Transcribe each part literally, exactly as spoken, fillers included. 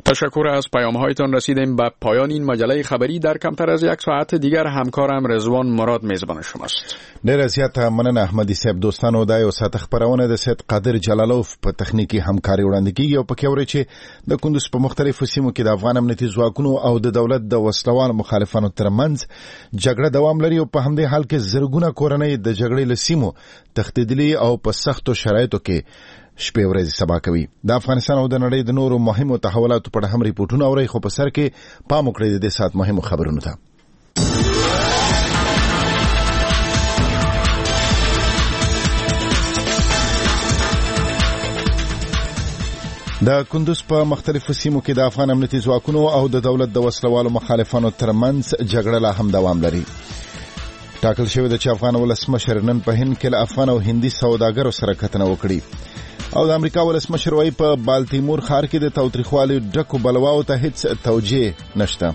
تشکر از پیام‌هایتان. رسیدیم به پایان این مجله خبری. در کمتر از یک ساعت دیگر همکارم رضوان مراد میزبان شماست. ډېر زیات مننه احمدي صاحب. دوستانو دا یو ساعت خبرونه د سید قادر جلالوف په تخنیکی همکاري وړاندې کیږي او پکې اوري چې د کندوز په مختلفو سیمو کې د افغان امنیتي ځواکونو او د دولت د وسلوال مخالفانو ترمنځ جګړه دوام لري او په همدې حال کې زرګونه کورنۍ د جګړې له سیمو تښتېدلي او په سختو شرایطو کې شپې ورځې سبا کوي. د افغانستان او د نړۍ د نورو مهمو تحولاتو په اړه هم ریپورتونه اوري، خو په سر کې پام وکړئ د دې ساعت مهمو خبرونو ته. د کندوز په مختلفو سیمو کې د افغان امنیتي ځواکونو او د دولت د وسلوالو مخالفانو ترمنځ جګړه لا هم دوام لري. ټاکل شوی د چې افغان ولسمشر نن په هند کې له افغان او هندي سوداګرو سره کتنه وکړي او د امریکا ولسمشر وايي په بالتیمور ښار کې د تاوتریخوالي ډکو بلواو ته هیڅ توجیه نشته.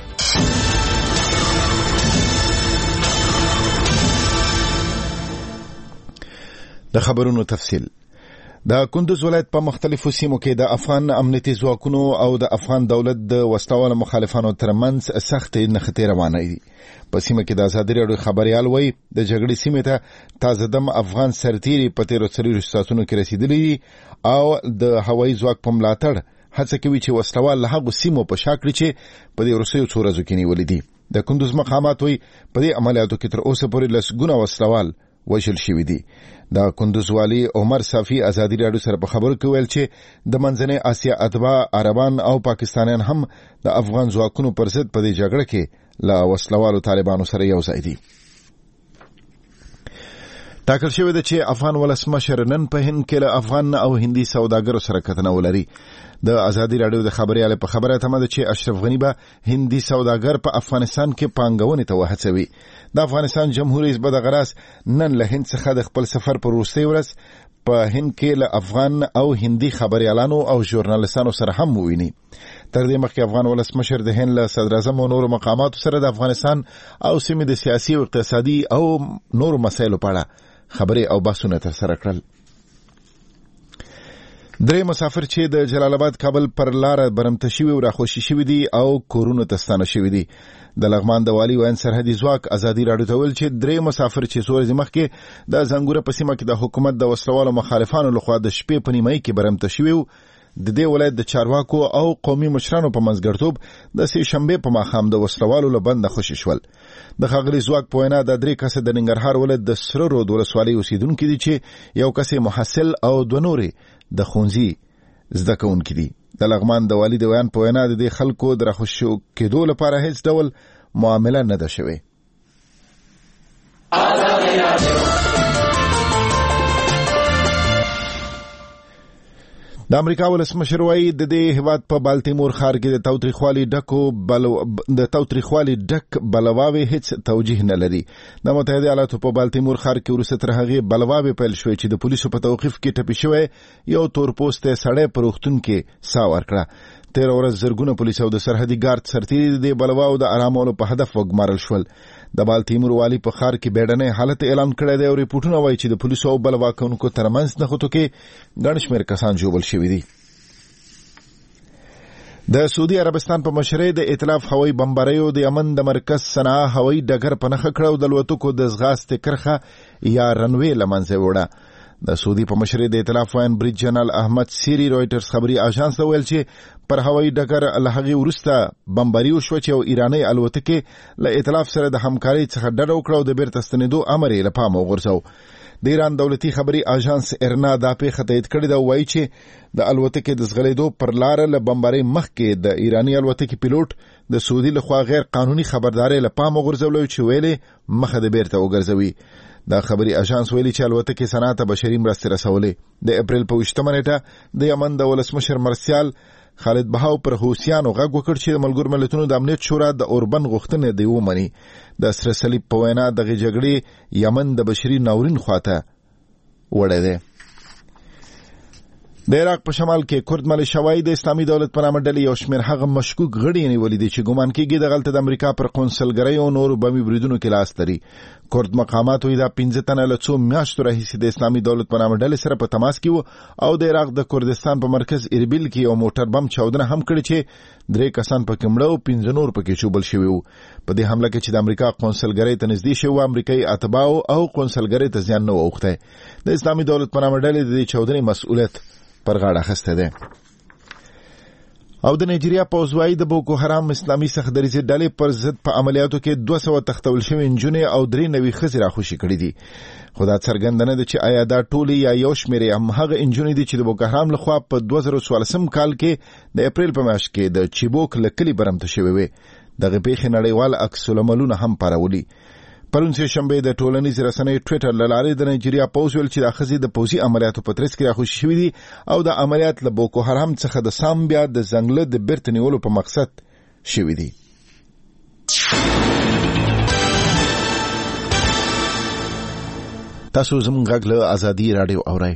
د خبرونو تفصیل. د کندوز ولایت په مختلفو سیمو کې د افغان امنیتي ځواکونو او د افغان دولت د وسلوالو مخالفانو ترمنځ سختې نښتې روانې دي. په سیمه کې د ازادي راډیو خبريال وایي د جګړې سیمې ته تازه دم افغان سرتیري په تیرو څلوېښتو ساعتونو کې رسیدلي دي او د هوایي ځواک په ملاتړ هڅه کوي چې وسلوال له هغو سیمو په شا کړي چې په دې وروستیو څو ورځو کې نیولي دي. د کندوز مقامات وایي په دې عملیاتو کې تر اوسه پورې لسګونه وسلوال وژل شوي دي. د کندوز والی عمر صافي ازادي راډیو سره په خبرو کې ویل چې د منځنۍ اسیا اتباع عربان او پاکستانیان هم د افغان ځواکونو پر ضد په دې جګړه کې له وسلوالو طالبانو سره یو ځای دي. ټاکل شوی ده چې افغان ولسمشر نن په هند کې له افغان او هندي سوداګرو سره کتنه ولري. د ازادي راډیو د خبريال په خبره تمه ده چې اشرف غنی به هندي سوداګر په افغانستان کې پانګونې ته وهڅوي. د افغانستان جمهور رئیس بدغراس نن له هند څخه د خپل سفر پر وروستۍ ورځ په هند کې له افغان او هندي خبريالانو او ژورنالستانو سره هم وویني. تر دې مخکې افغان ولسمشر د هند له صدر اعظم او نورو مقاماتو سره د افغانستان او سیمې د سیاسي او اقتصادي او نورو مسایلو په اړه خبرې او بحثونه ترسره کړل. درې مسافر چې د جلال آباد کابل پر لار برمته شوي او راخوشي شوي دي او کورونو ته ستانه شوي دي. د لغمان د والي وین سرحدي ځواک ازادي راډیو ته ویل چې درې مسافر چې څو ورځې مخکې د زنګوره په سیمه کې د حکومت د وسلوالو مخالفانو لخوا د شپې په نیمایي کې برمته شوي وو. د دې ولایت د چارواکو او قومي مشرانو په منځګړیتوب د سې شنبې په ماښام د وسلوالو له بنده خوشي شول. د ښاغلي ځواک په وینا د درې کسه د ننګرهار ولایت د سره رود ولسوالۍ اوسېدونکي دي چې یو کس محصل او دوه نورې د ښوونځي زده کوونکي دي. د لغمان د والي د ویان په وینا د دې خلکو د راخوشي کېدو لپاره هیڅ ډول معامله نه ده شوې. د امریکا ولسمشر وايي د دې هیواد په بالتیمور ښار کې د تاوتریخوالي ډکو بلو د تاوتریخوالي ډک بلواوې هیڅ توجیه نه لري. د متحده ایالاتو په بالتیمور ښار کې وروسته تر هغې بلواوې پیل شوې چې د پولیسو په توقیف کې ټپي شوی یو تورپوستی سړی په روغتون کې ساه ورکړه. تیره ورځ زرګونه پولیس او د سرحدي ګارد سرتیري د دې بلواو د ارامولو په هدف وګمارل شول. د بالتیمور والي په ښار کې بیړنی حالت اعلان کړی دی او ریپورټونه وایي چې د پولیسو او بلوا کوونکو ترمنځ نښتو کې ګڼ شمېر کسان ژوبل شوي دي. د سعودي عربستان په مشرۍ د ائتلاف هوایي بمباریو د یمن د مرکز صنعا هوایي ډګر په نښه کړه او د الوتکو د ځغاستې کرښه یا رنوې له منځه وړه. د سعودي په مشرۍ د ائتلاف وین بریج جنرال احمد سیری رویټرز خبري اژانس ته ویل چې پر هوایي ډګر له هغې وروسته بمباري وشوه چې یو ایرانۍ الوتکې له ائتلاف سره د همکارۍ څخه ډډه وکړه او د بیرته ستنېدو امر یې له پامه وغورځاو. د ایران دولتي خبري اژانس ارنا دا پیښه تایید کړې ده او وایي چې د الوتکې د ځغلېدو پر لاره له بمبارۍ مخکې د ایراني الوتکې پیلوټ د سعودي لخوا غیر قانوني خبرداری له پامه وغورځولی چې ویلې مخه د بیرته وګرځوي. دا خبري اژانس ویلي چې الوتکې صنعا ته بشري مرستې رسولې. د اپریل په اوویشتمه نیټه د یمن د ولسمشر مرسیال خالد بهاو پر حوثیانو غږ وکړ چې د ملګرو ملتونو د امنیت شورا د اوربن غوښتنې دی ومني. د سره صلیب په وینا دغه جګړې یمن د بشري ناورین خواته وړی دی. د عراق په شمال کې کورد ملیشوي د اسلامي دولت په نامه ډلې یو شمېر هغه مشکوک غړي نیولي دي چې ګمان کېږي دغلته د امریکا پر قونسلګرۍ او نورو بمي بریدونو کې لاس لري. کورد مقامات وایي دا پنځه تنه له څو میاشتو راهیسې د اسلامي دولت په نامه ډلې سره په تماس کې وو او د عراق د کردستان په مرکز اربیل کې یو موټر بم چاودنه هم کړې چې درې کسان پکې مړه او پنځه نور پکې چوبل شوي وو. په دې حمله کې چې د امریکا قونسلګرۍ ته نږدې شوي وو امریکایي اتباعو او قونسلګرۍ ته زیان نه و اوښتی. د اسلامي دولت په نامه ډلې د دې چاودنې مسؤلیت پر غاړه اخیستی دی. او د نایجیریا پوځ وايي د بوکو حرام اسلامي سختدریځي ډلې پر ضد په عملیاتو کې دوه سوه تختول شوي نجونې او درې نوي ښځې راخوشي کړي دي. خو دا څرګنده نه ده چې آیا دا ټولې یا یو شمېر همهغه نجونې دي چې د بوکو حرام لخوا په دوه زره څوارلسم کال کې د اپریل په میاشت کې د چیبوک له کلي برمته شوې وې. دغه پیښې نړیوال عکس العملونه هم پارولي. پرون سه شنبه د ټولنیز رسنۍ ټویټر له لارې د نایجیریا پوځ ویل چې د ښځې د پوځي عملیاتو په ترڅ کې راخوشي شوي دي او د عملیات له بوکو حرام څخه د سامبیا د ځنګله د بیرته نیولو په مقصد شوي دي. تاسو زموږ غږ له ازادي راډیو اورئ.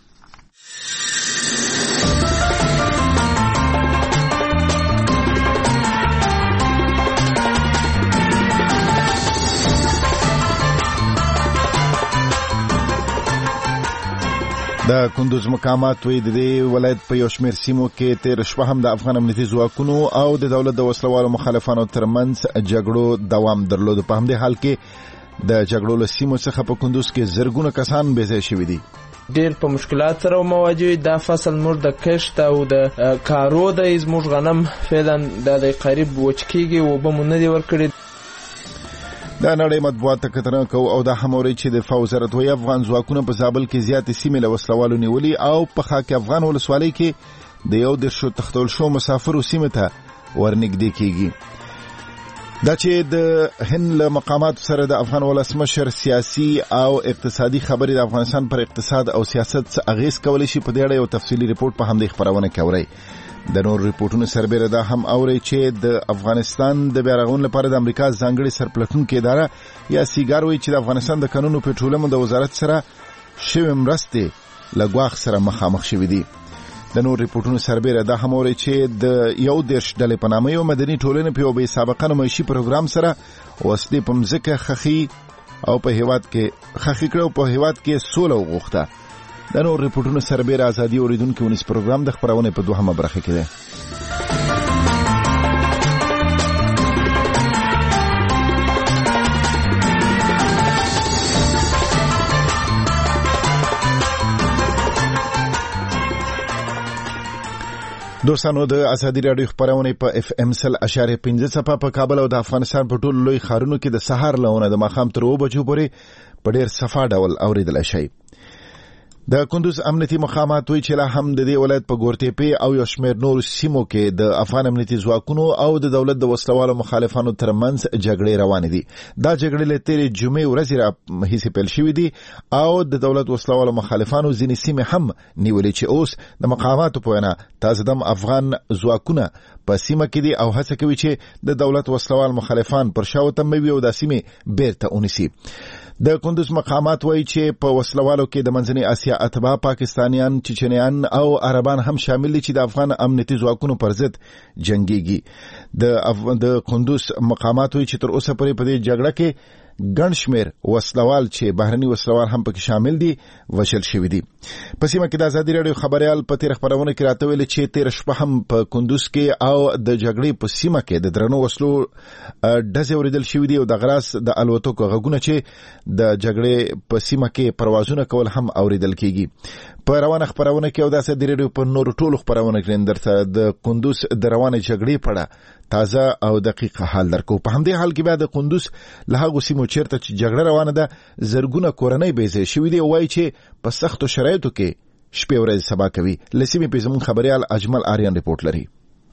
د کندوز مقامات وی د دې ولایت په یو شمېر سیمو کې تیر شپه هم د افغان امنیتي ځواکونو او د دولت د وسلوالو مخالفانو ترمنځ جګړو دوام درلود. په همدې حال کې د جګړو له سیمو څخه په کندوز کې زرګونه کسان بې ځایه شوي دي. ډېر په مشکلات سره مواجه. دا فصل موږ د کښت او د کارو د زموږ غنم فعلا د قریب وچ کېږي او به مو نه دي ورکړي. دا نړۍ مطبوعات ته کتنه کوو او دا هم اوري چې د دفاع وزارت وایي افغان ځواکونه په زابل کې زیاتې سیمې له وسلوالو نیولي او په خاک افغان ولسوالۍ کې د یو دېرشو تښتول شوو مسافرو سیمې ته ورنږدې کېږي. دا چې د هند له مقاماتو سره د افغان ولسمشر سیاسي او اقتصادي خبرې د افغانستان پر اقتصاد او سیاست څه اغیز کولی شي په دې اړه یو تفصیلي ریپورت په همدې خپرونه کې اورئ. د نور ریپورتونو سربېره دا هم اوري چې د افغانستان د بیارغون لپاره د امریکا ځانګړي سرپلټونکې اداره یا سیګار وایي چې د افغانستان د قانون او پټرولیم د وزارت سره شوې مرستې له ګواښ سره مخامخ شوي دي. د نور ریپورتونو سربېره دا هم اوري چې د یو دېرش ډلې په نامه یو مدني ټولنې په یو بې سابقه نمایشي پروګرام سره وسلې په مځکه خښي او په هیواد کې خښي کړه او په هیواد کې سوله وغوښته. د نور ریپورتونو سربېره ازادي اوریدونکو ونیس پروګرام د خپرونې په دوهمه برخه کې دی. دوستانو د ازادي راډیو خپرونې په اف ام سل اشاریه پنځه څپه په کابل او د افغانستان په ټولو لوی ښارونو کې د سهار لهونه د ماښام تر اوه بجو پورې په ډېر صفا ډول اورېدلی شئ. د کندوز امنیتي مقامات وایي چې لا هم د دې ولایت په ګورتېپې او یو شمېر نورو سیمو کې د افغان امنیتي ځواکونو او د دولت د وسلوالو مخالفانو ترمنځ جګړې روانې دي. دا جګړې له تېرې جمعې ورځې راهیسې پیل شوې دي او د دولت وسلوالو مخالفانو ځینې سیمې هم نیولې چې اوس د مقاماتو په وینا تازه دم افغان ځواکونه په سیمه کې دي او هڅه کوي چې د دولت وسلوال مخالفان پر شا وتموي او د سیمې بیرته ونیسي. د کندوز مقامات وایي چې په وسلوالو کې د منځنۍ اسیا اتباع پاکستانیان، چچنیان او عربان هم شامل دي چې د افغان امنیتي ځواکونو پر ضد جنګيږي. د د کندوز مقامات وایي چې تر اوسه پورې په دې جګړه کې ګڼ شمېر وسلوال چې بهرني وسلوال هم پکې شامل دي وشل شوي دي. په سیمه کې د ازادي راډیو خبريال په تیر خبرونه کې راته ویل چې تیر شپه هم په کندوز کې او د جګړې په سیمه کې د درنو وسلو ډزې اورېدل شوي دي او د غراس د الوتکو غږونه چې د جګړې په سیمه کې پروازونه کول هم اورېدل کېږي. په روانه خبرونه کې او د ازادي راډیو په نورو ټولو خبرونه کې درته د کندوز د روانه جګړې په اړه تازه او دقیق حال درکو. په همدې حال کې بیا د کندوز له هغو سیمو چیرته چې جګړه روانه ده زرګونه کورنۍ بې ځایه شوي دي او وایي چې په سختو شرایطو کې شپې ورځې سبا کوي. له سیمې پې زموږ خبریال اجمل آریان ریپورټ لري.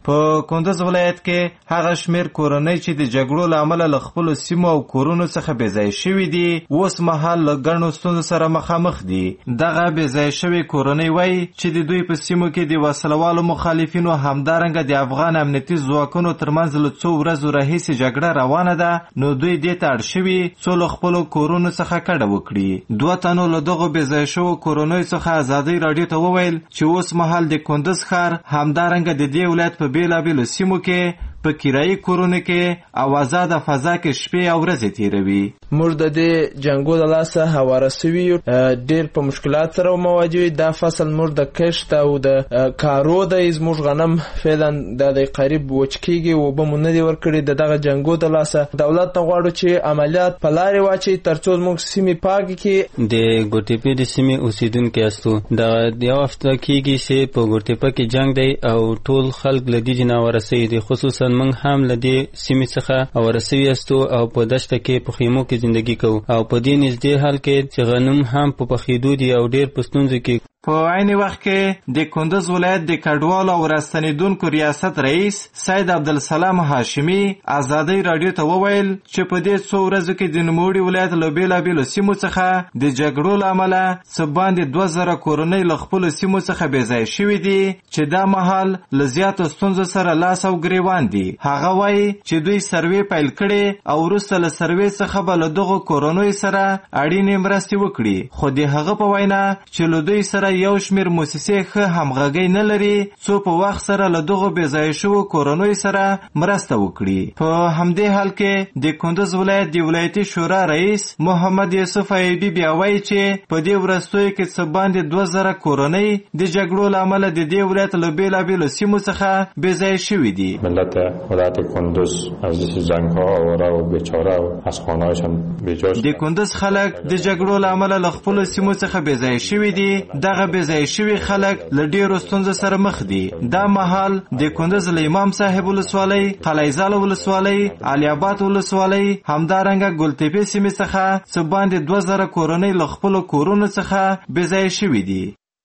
په کندز ولایت کې هغه شمیر کورنۍ چې د جګړو له امله له خپلو سیمو او کورونو څخه بې ځای شوي دي اوس مهال له ګڼو ستونزو سره مخامخ دي. دغه بې ځای شوي کورنۍ وایي چې د دوی په سیمو کې د وسلوالو مخالفینو همدارنګه د افغان امنیتي ځواکونو ترمنځ له څو ورځو راهیسې جګړه روانه ده، نو دوی دې ته اړ شوي څو له خپلو کورونو څخه کډه وکړي. دوه تنو له دغو بې ځای شوو کورنیو څخه ازادۍ راډیو ته وویل چې اوس مهال د کندز ښار همدارنګه د دې ولایت په بېلابېلو سیمو کې په کرایي کورونو کې او آزاده فضا کې شپې او ورځې تېروي. موږ د دې جنګو د لاسه هواره سوي یو، ډېر په مشکلات سره مواجه یو. دا فصل موږ د کښت او د کارو دی، زموږ غنم فعلا دا د قریب وچ کېږي، اوبه مو نه دي ورکړي. د دغه جنګو د لاسه دولت نه غواړو چې عملیات په لارې واچوي تر څو زموږ سیمې پاکې کړي. د ګوټېپې د سیمې اوسېدونکي یاستو، دا یو هفته کېږي چې په ګوټېپه کې جنګ دی او ټول خلک له دې جنا ورسوي دي. خصوصا موږ هم له دې سیمې څخه ورسوي یاستو او په دشته کې په خیمو کې زندگی کوو او په دې نږدې حال کې چې غنم هم په پخېدو دي او ډېر په ستونزو کې. په عین وخت کې د کندز ولایت د کډوالو او راستنېدونکو ریاست رئیس سید عبدالسلام هاشمي ازادۍ راډیو ته وویل چې په دې څو ورځو کې د نوموړي ولایت له بېلابېلو سیمو څخه د جګړو له امله څه باندې دوه زره کورنۍ له خپلو سیمو څخه بې ځای شوي دي چې دا مهال له زیاتو ستونزو سره لاس او ګریوان دي. هغه وایي چې دوی سروې پیل کړي او وروسته له سروې څخه به له دغو کورنیو سره اړینې مرستې وکړي، خو د هغه په وینا چې له دوی سره یو شمیر موسسې ښه همغږۍ نه لري څو په وخت سره له دغو بې ځای شوو کورنیو سره مرسته وکړي. په همدې حال کې د کندز ولایت د ولایتي شورا رئیس محمد یوسف ایوبي بیا وایي چې په دې وروستیو کې څه باندې دوه زره کورنۍ د جګړو له امله د دې ولایت له بېلابېلو سیمو څخه بې ځای شوي دي. ملت ولایت کندز از جنګ‌ها آواره و بیچاره و از خانه‌هایشان بی‌جا د کندز خلک د جګړو له امله له خپلو سیمو څخه بې ځای شوي دي. دغه بې ځای شوي خلک له ډېرو ستونزو سره مخ دي. دا مهال د کندز له امام صاحب ولسوالۍ، قلعه‌زال ولسوالۍ، علي آباد ولسوالۍ، همدارنګه ګلتپې سیمې څخه څه باندې دوه زره کورنۍ له خپلو کورونو څخه بې ځای شوي دي.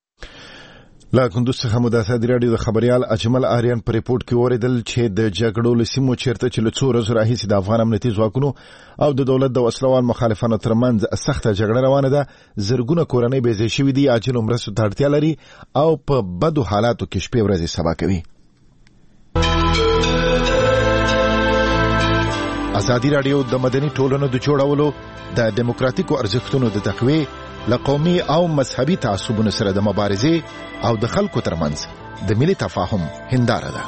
لا کندوز څخه مو د ازادي راډیو د خبريال اجمل آریان په ریپورت کې اوریدل چې د جګړو له سیمو چیرته چې له څو ورځو راهیسې د افغان امنیتي ځواکونو او د دولت د وسلوال مخالفانو ترمنځ سخته جګړه روانه ده. زرګونه کورنۍ بې ځای شوي دي، عاجلو مرستو ته اړتیا لري او په بدو حالاتو کې شپې ورځې سبا کوي. ازادي راډیو د مدني ټولنو د جوړولو، د دیموکراتیکو ارزښتونو د تقویې، له قومي او مذهبي تعصبونو سره د مبارزې او د خلکو ترمنځ د ملي تفاهم هنداره ده.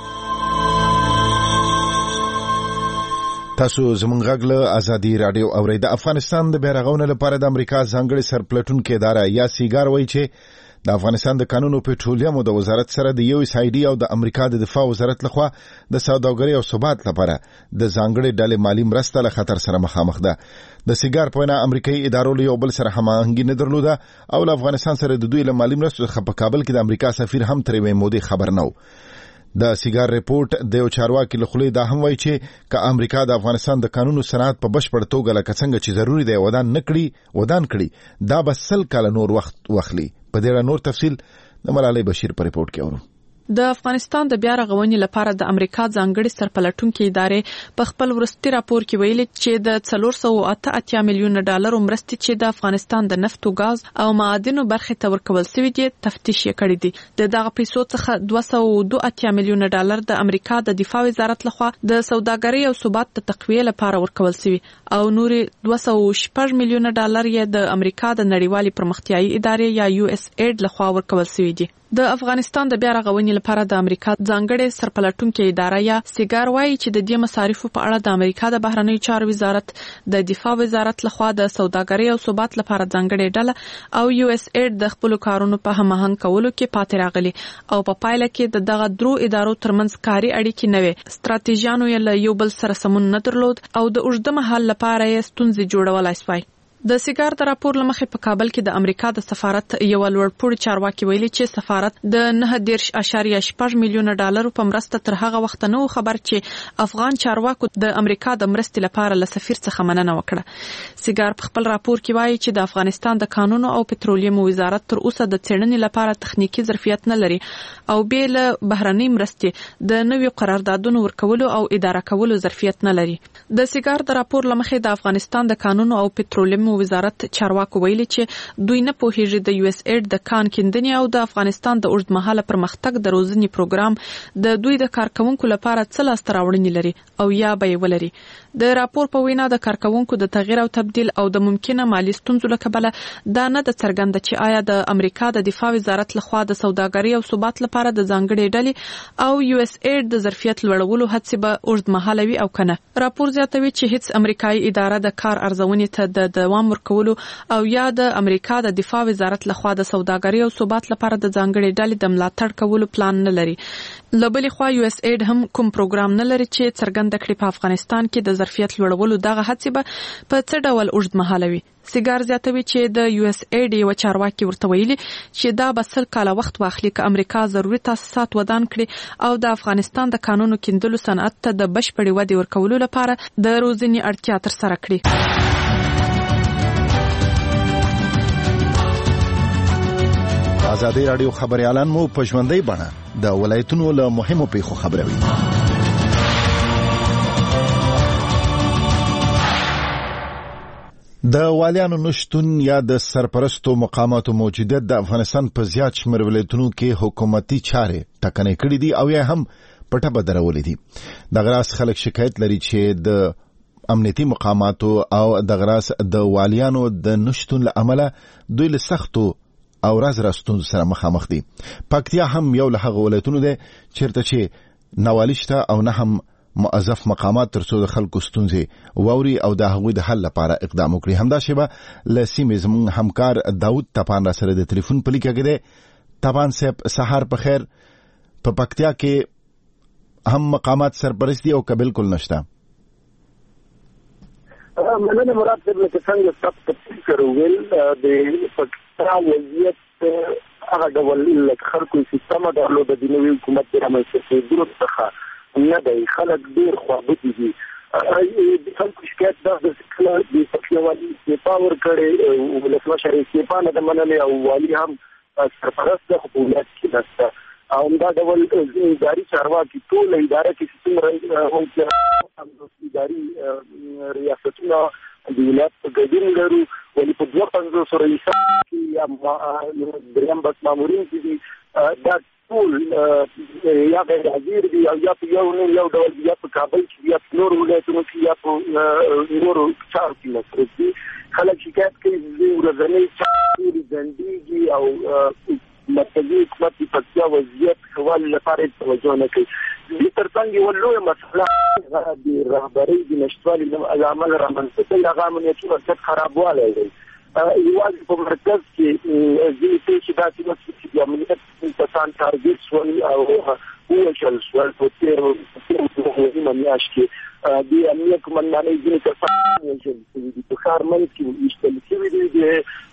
تاسو زمونږ غږ له ازادي راډیو اورئ. د افغانستان د بیرغونو لپاره د امریکا ځانګړي سرپلټونکو اداره یا سیګار وایي چې د افغانستان د قانون او پټرولیم د وزارت سره د یو اس آی ډي او د امریکا د دفاع وزارت لخوا د سوداګرۍ او ثبات لپاره د ځانګړي ډلې مالی مرسته له خطر سره مخامخ ده. د سیګار په وینا امریکایي ادارو له یو بل سره هماهنګي نه درلوده او له افغانستان سره د دوی له مالی مرستو څخه په کابل کې د امریکا سفیر هم تر یوې مودې خبر نه و. د سیګار ریپورت د یو چارواکي له خولې دا هم وایي چې که امریکا د افغانستان د قانونو صنعت په بشپړ توګه لکه څنګه چې ضروري دی ودان نه کړي ودان کړي دا به سل کاله نور وخت واخلي. په دې اړه نور تفصیل د ملالۍ بشیر په ریپورت کې اورو. د افغانستان د بیا رغونې لپاره د امریکا ځانګړي سرپلټونکو ادارې په خپل ورستي راپور کې ویلي چې د څلور سوه اته اتیا میلیونه ډالر مرستې چې د افغانستان د نفت او غاز او معادنو برخې ته ورکول شوې دي تفتیش یې کړی دی. د دغه پیسو څخه دوه سوه دوه اتیا میلیونه ډالر د امریکا د دفاع وزارت لخوا د سوداګرۍ او ثبات د تقویې لپاره ورکول شوی او نور دوه سوه شپږ میلیونه ډالر یې د امریکا د نړیوالې پرمختیایي ادارې یا یو اس ایډ لخوا ورکول شوی دي. د افغانستان د بیا رغونې لپاره د امریکا ځانګړي سرپلټونکو اداره یا سیګار وایي چې د دې مصارفو په اړه د امریکا د بهرنیو چارو وزارت، د دفاع وزارت لخوا د سوداګرۍ او ثبات لپاره ځانګړي ډله او یو اس ایډ د خپل کارونو په هماهنګ کولو کې پاتې راغلي او په پایله کې د دغه درو ادارو ترمنځ کاري اړیکې نه وي. ستراتیژیانو یې له یو بل سره سمون نه درلود او د اوږده مهال لپاره یې ستونزې جوړولای شوې. د سیګار د راپور لمخې په کابل کې د امریکا د سفارت یو لوړپوړي چارواکي ویلي چې سفارت د نه دېرش اشاریه شپږ میلیونه ډالرو په مرسته تر هغه وخت نه خبر چې افغان چارواکو د امریکا د مرستې لپاره له سفیر څخه مننه وکړه. سیګار په خپل راپور کې وایي چې د افغانستان د قانونو او پټرولیم وزارت تر اوسه د څېړنې لپاره تخنیکی ظرفیت نه لري او بیل بهرنۍ مرستې د نویو قراردادونو ورکولو او اداره کولو ظرفیت نه لري. د سیګار د راپور لمخې د افغانستان د قانونو او پټرولیم وزارت چارواکو ویلي چې دوی نه پوهیږي د یو اس ایډ د کان کیندنې او د افغانستان د اوږدمهاله پرمختګ د روزنې پروګرام د دوی د کارکونکو لپاره څه لاسته راوړنې لري او یا به یې ولري. د راپور په وینا د کارکونکو د تغییر او تبديل او د ممکنه مالی ستونزو له کبله دا نه د څرګنده چې آیا د امریکا د دفاع وزارت لخوا د سوداګرۍ او ثبات لپاره د ځانګړي ډلې او یو اس ایډ د ظرفیت لوړولو هڅې به اوږدمهاله وي او کنه. راپور زیاتوي چې هیڅ امریکایي اداره د کار ارزونې ته د دوام ورکولو او یا د امریکا د دفاع وزارت لخوا د سوداګرۍ او ثبات لپاره د ځانګړي ډلې د ملاتړ کولو پلان نه لري. له بلې خوا یو اس ایډ هم کوم پروګرام نه لري چې څرګنده کړي په افغانستان کې د ظرفیت لوړولو دغه هڅې به په څه ډول اوږدمهاله وي. سیګار زیاتوي چې د یو اس ایډ یو چارواکي ورته ویلي چې دا به سل کاله وخت واخلي که امریکا ضروري تاسیسات ودان کړي او د افغانستان د قانونو کیندلو صنعت ته د بشپړې ودې ورکولو لپاره د روزنې اړتیا ترسره کړي. ازادي رادیو خبريالان مو په ژوندۍ بڼه د ولایتونو له مهمو پیښو خبروي. د والیانو نشتون یا د سرپرستو مقاماتو موجودیت د افغانستان په زیات شمېر ولایتونو کې حکومتي چارې ټکنۍ کړې دي او یا هم پټه بدرولې دي. د غراس خلک شکایت لري چې د امنیتي مقاماتو او د غراس د والیانو د نشتون له امله دوی له سختو او راز راستون سره مخامخ دي. پکتیا هم یو له هغه ولایتونو ده چیرته چې نوالیشته او نه هم موظف مقامات ترڅو د خلکو ستونزې واوري او د هغوی د حل لپاره اقدام وکړي. همدا شیبه له سیمې زموږ همکار داود تپان را سره د ټلیفون په لیکه کې دی. تپان صاحب سهار په خیر. په پکتیا کې هم مقامات سرپرستی او که بالکل نشته؟ مننه مراد صاحب لکه څنګه تاسو تفصیل کړو د پکتیا وضعیت هغه ډول لکه خلکو سیستم درلوده د نوي حکومت د رامنځته کېدو څخه نه دی. خلک ډېر خواږه دي. د خلکو شکایت دا ده چې کله د پکتیا والي استعفا ورکړې ولسمشر استعفا نه ده منلې او والي هم سرپرست ده خو په ولایت کې نشته او همدا ډول اداري چارواکي ټول اداره کې چې څومره اداري ریاستونه د ولایت په ګډون لرو ولې په دوه پنځوس رئیسان کې یا دریم بس مامورین چې دي دا ټول یا غیر حاضر دي او یا په یو نه یو ډول یا په کابل کې یا په نورو ولایتونو کې یا په نورو چارو کې مصروف دي. خلک شکایت کوي چې ورځنی چارې ځنډېږي او مرکزي حکومت د پکتیا وضعیت ښه والي لپاره توجه نه کوي. دې تر څنګ یوه لویه مسله د رهبرۍ د نشتوالي له امله رامنځته کوي هغه امنیتي مرکز خرابوالی دی. یوازې په مرکز کې ځینې پېښې داسې وشوې چې د امنیت کسان ټارګېټ شول او ووژل شول په تېرو نهمه میاشت کې د امنیت قومندانۍ ځینې کسان وژل شوي دي. په ښار منځ کې ویشتل شوي دي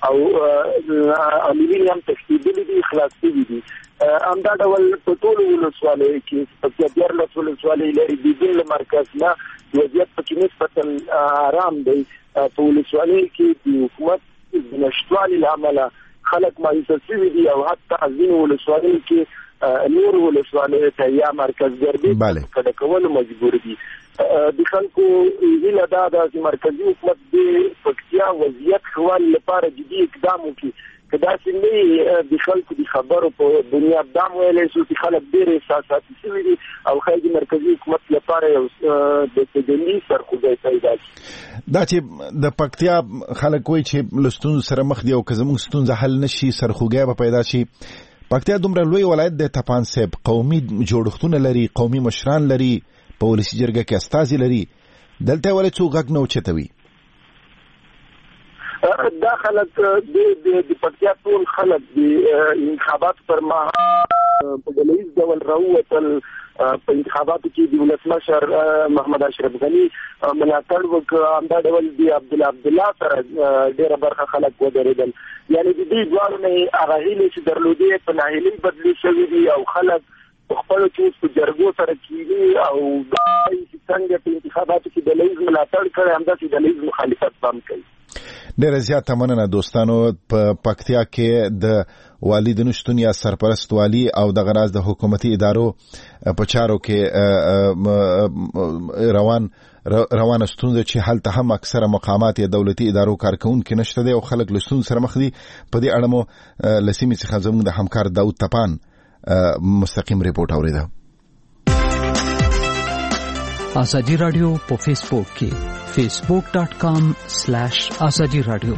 او امنیین هم تښتېدلي دي خلاص شوي دي. همدا ډول په ټولو ولسوالیو کې پکتیا دیارلس ولسوالۍ لري د دین له مرکز نه وضعیت پکې نسبتا ارام دی. په ولسوالیو کې د حکومت د نشتوالي له امله خلک مایوسه شوي دي او حتی ځینو ولسوالیو کې نور ولسوالیو ته یا مرکزګردي کډه کولو مجبور دي. د خلکو هیله دا ده چې مرکزي حکومت د پکتیا وضعیت ښه والي لپاره جدي اقدام وکړي. که داسې نه د خلکو د خبرو په بنیاد دا ویلی شو چې خلک ډېر احساساتي شوي دي او ښایي د مرکزي حکومت لپاره یو د تجلي سرخوږی پیدا شي. دا چې د پکتیا خلک وایي چې له ستونزو سره مخ دي او که زموږ ستونزه حل نه شي سرخوږی به پیدا شي. پکتیا دومره لوی ولایت دی تپان صاحب، قومي جوړښتونه لري، قومي مشران لري، په ولسي جرګه کې استازي لري، دلته ولې څوک غږ نه اوچتوي؟ دا خلک د پکتیا ټول خلک د انتخابات پر مهال په ډلهییز ډول راووتل. په انتخاباتو کې د ولسمشر محمد اشرف غني ملاتړ وکړ. همدا ډول د عبدالله عبدالله سره ډېره برخه خلک ودرېدل. یعنې د دې دواړو نه هغه هیلې چې درلودې په ناهیلۍ بدلې شوي دي او خلک په خپلو چې په جرګو سره کېني او څنګه په انتخاباتو کې ډلهییز ملاتړ کړی همداسې ډلهییز مخالفت هم کوي. ډېره زیاته مننه دوستانو. په پکتیا کې د والي د نشتون یا سرپرست والي او د غراز د حکومتي ادارو په چارو کې روان روانه ستونزه چې هلته هم اکثره مقامات یا دولتي ادارو کارکونکي نشته دي او خلک له ستونزو سره مخ دي. په دې اړه مو له سیمې څخه زموږ د همکار داود تپان مستقیم ریپورت اوریده. آزادی رادیو په فیسبوک کې facebook dot com slash azadi radio.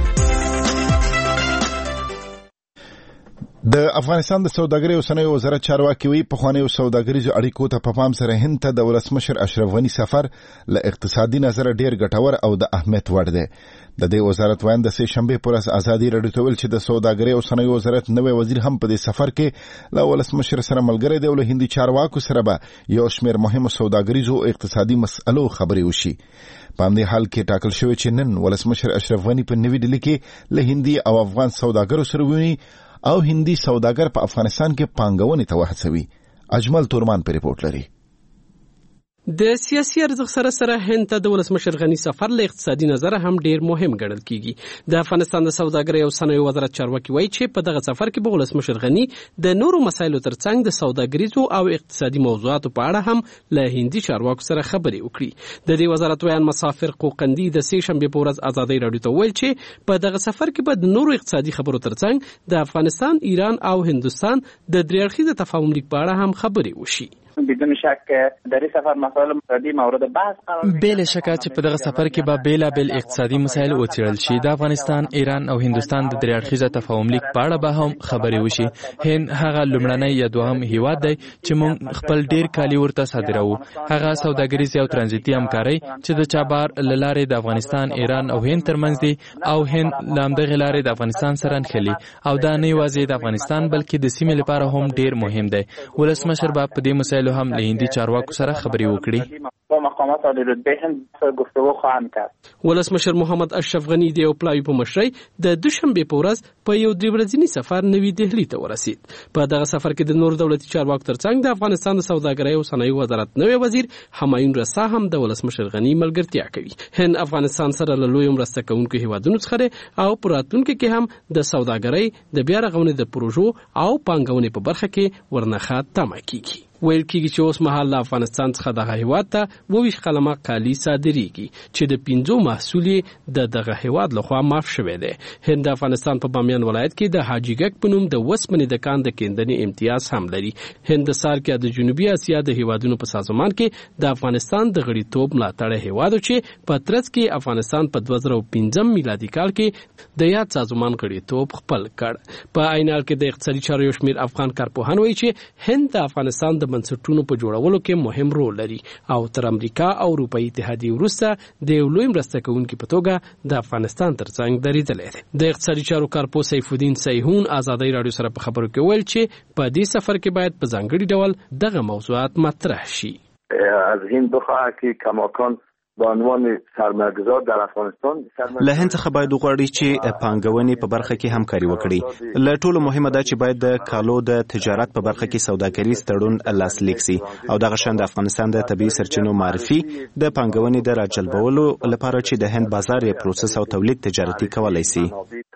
د افغانستان د سوداګرۍ او صنایعو وزارت چارواکي وی په خوانیو سوداګریزو اړیکو ته په پام سره هند ته د ولسمشر اشرف غني سفر له اقتصادي نظر ډیر ګټور او د اهمیت وړ دی. د دې وزارت وایي د سه شنبه پر ورځ ازادي رادیو ته ویل چې د سوداګرۍ او صنایعو وزارت نوې وزیر هم په دې سفر کې له ولسمشر سره ملګری دی او له هندي چارواکو سره به یو شمېر مهمو سوداګریزو او اقتصادي مسئلو خبرې وشي. په همدې حال کې ټاکل شوی چې نن ولسمشر اشرف غني په نوې ډیلي کې له هندي او افغان سوداګرو سره ویني او هندي سوداګر په افغانستان کې پانګونې ته وهڅوي. اجمل تورمان په ریپورت لري. د سیاسي ارزښت سره سره هند ته د ولسمشر غني سفر له اقتصادي نظر هم ډیر مهم ګڼل کیږي. د افغانستان د سوداګرۍ او صنایعو وزارت چارواکي وایي چې په دغه سفر کې به ولسمشر غني د نورو مسایلو ترڅنګ د سوداګریزو او اقتصادي موضوعاتو په اړه هم له هندي چارواکو سره خبرې وکړي. د دې وزارت ویان مسافر قوقندي د سه شنبه په ورځ ازادي رادیو ته ویل چې په دغه سفر کې به د نورو اقتصادي خبرو ترڅنګ د افغانستان، ایران او هندستان د درې اړخیز تفاهم لیک په اړه هم خبرې وشي. بدون شک در این سفر مسائل اقتصادی مورد بحث قرار گرفت. بلا شک چې په دغه سفر کې به بیلابل اقتصادي مسایل وڅېړل شي. د افغانستان، ایران او هندستان د درې اړخیزه تفاهم لیک په اړه به هم خبرې وشي. هند هغه لومړنی یا دوهم هیواد دی چې موږ خپل ډیر کالي ورته صادروو. هغه سوداګریز او ترانزیتي همکاري چې د چابهار له لارې د افغانستان، ایران او هند ترمنځ دی او هند له همدغې لارې د افغانستان سره نښلي او دا نه یوازې د افغانستان بلکې د سیمې لپاره هم ډیر مهم دی. ولسمشر به په دې مسایلو هم له هندي چارواکو سره خبرې وکړي. با مقامات عالی رتبه هند گفتگو خواهند کرد. ولسمشر محمد اشرف غني د پلاوی په مشرۍ د دوشنبه په ورځ په یو درې ورځنی سفر نوی دهلی ته ورسید. په دغه سفر کې د نور دولتي چارواکو ترڅنګ د افغانستان د سوداګرۍ او صنایعو وزارت نوی وزیر همایون رسا هم د ولسمشر غني ملګرتیا کوي. هند افغانستان سره له لوی مرسته کوونکو هیوادونو څخه او پراتونکو کې هم د سوداګرۍ د بیا رغونې د پروژو او پانګونې په برخه کې ورنخه تمه کیږي. ویل کېږي چې اوس مهال له افغانستان څخه دغه هیواد ته اووه قلمه کالي صادریږي چې د پنځو محصول د دغه هیواد لخوا معاف شوی دی. هند د افغانستان په بامیان ولایت کې د حاجي ګک په نوم د وسپنې د کان د کیندنې امتیاز هم لري. هند د سار کې د جنوبي اسیا د هیوادونو په سازمان کې د افغانستان د غړیتوب ملاتړ هیواد چې په ترڅ کې افغانستان په دوه زره پنځم میلادي کال کې د یاد سازمان غړیتوب خپل کړ. په عین حال کې د اقتصادي چارو یو شمېر افغان کارپوهان وایي چې هند د افغانستان د بنسټونو په جوړولو کې مهم رول لري او تر امریکا او اروپאי اتحادیې وروسته د یو لوی مرسته کوونکي په توګه د افغانستان ترڅنګ درېدلی دی. د اقتصادي چارو کارپوه سیف الدین سیحون ازادي رادیو سره په خبرو کې ویل چې په دې سفر کې باید په ځانګړي ډول دغه موضوعات مطرح شي. از هند بخواهد که کماکان به عنوان سرمایه‌گذار در افغانستان له هند څخه باید وغواړي چې پانګونې په برخه کې همکاري وکړي. له ټولو مهمه ده چې باید د کالو د تجارت په برخه کې سوداګریز تړون لاسلیک سي او دغه شان د افغانستان د طبیعي سرچینو معرفي د پانګونې د راجلبولو لپاره چې د هند بازار یې پروسس او تولید تجارتي کولای سي.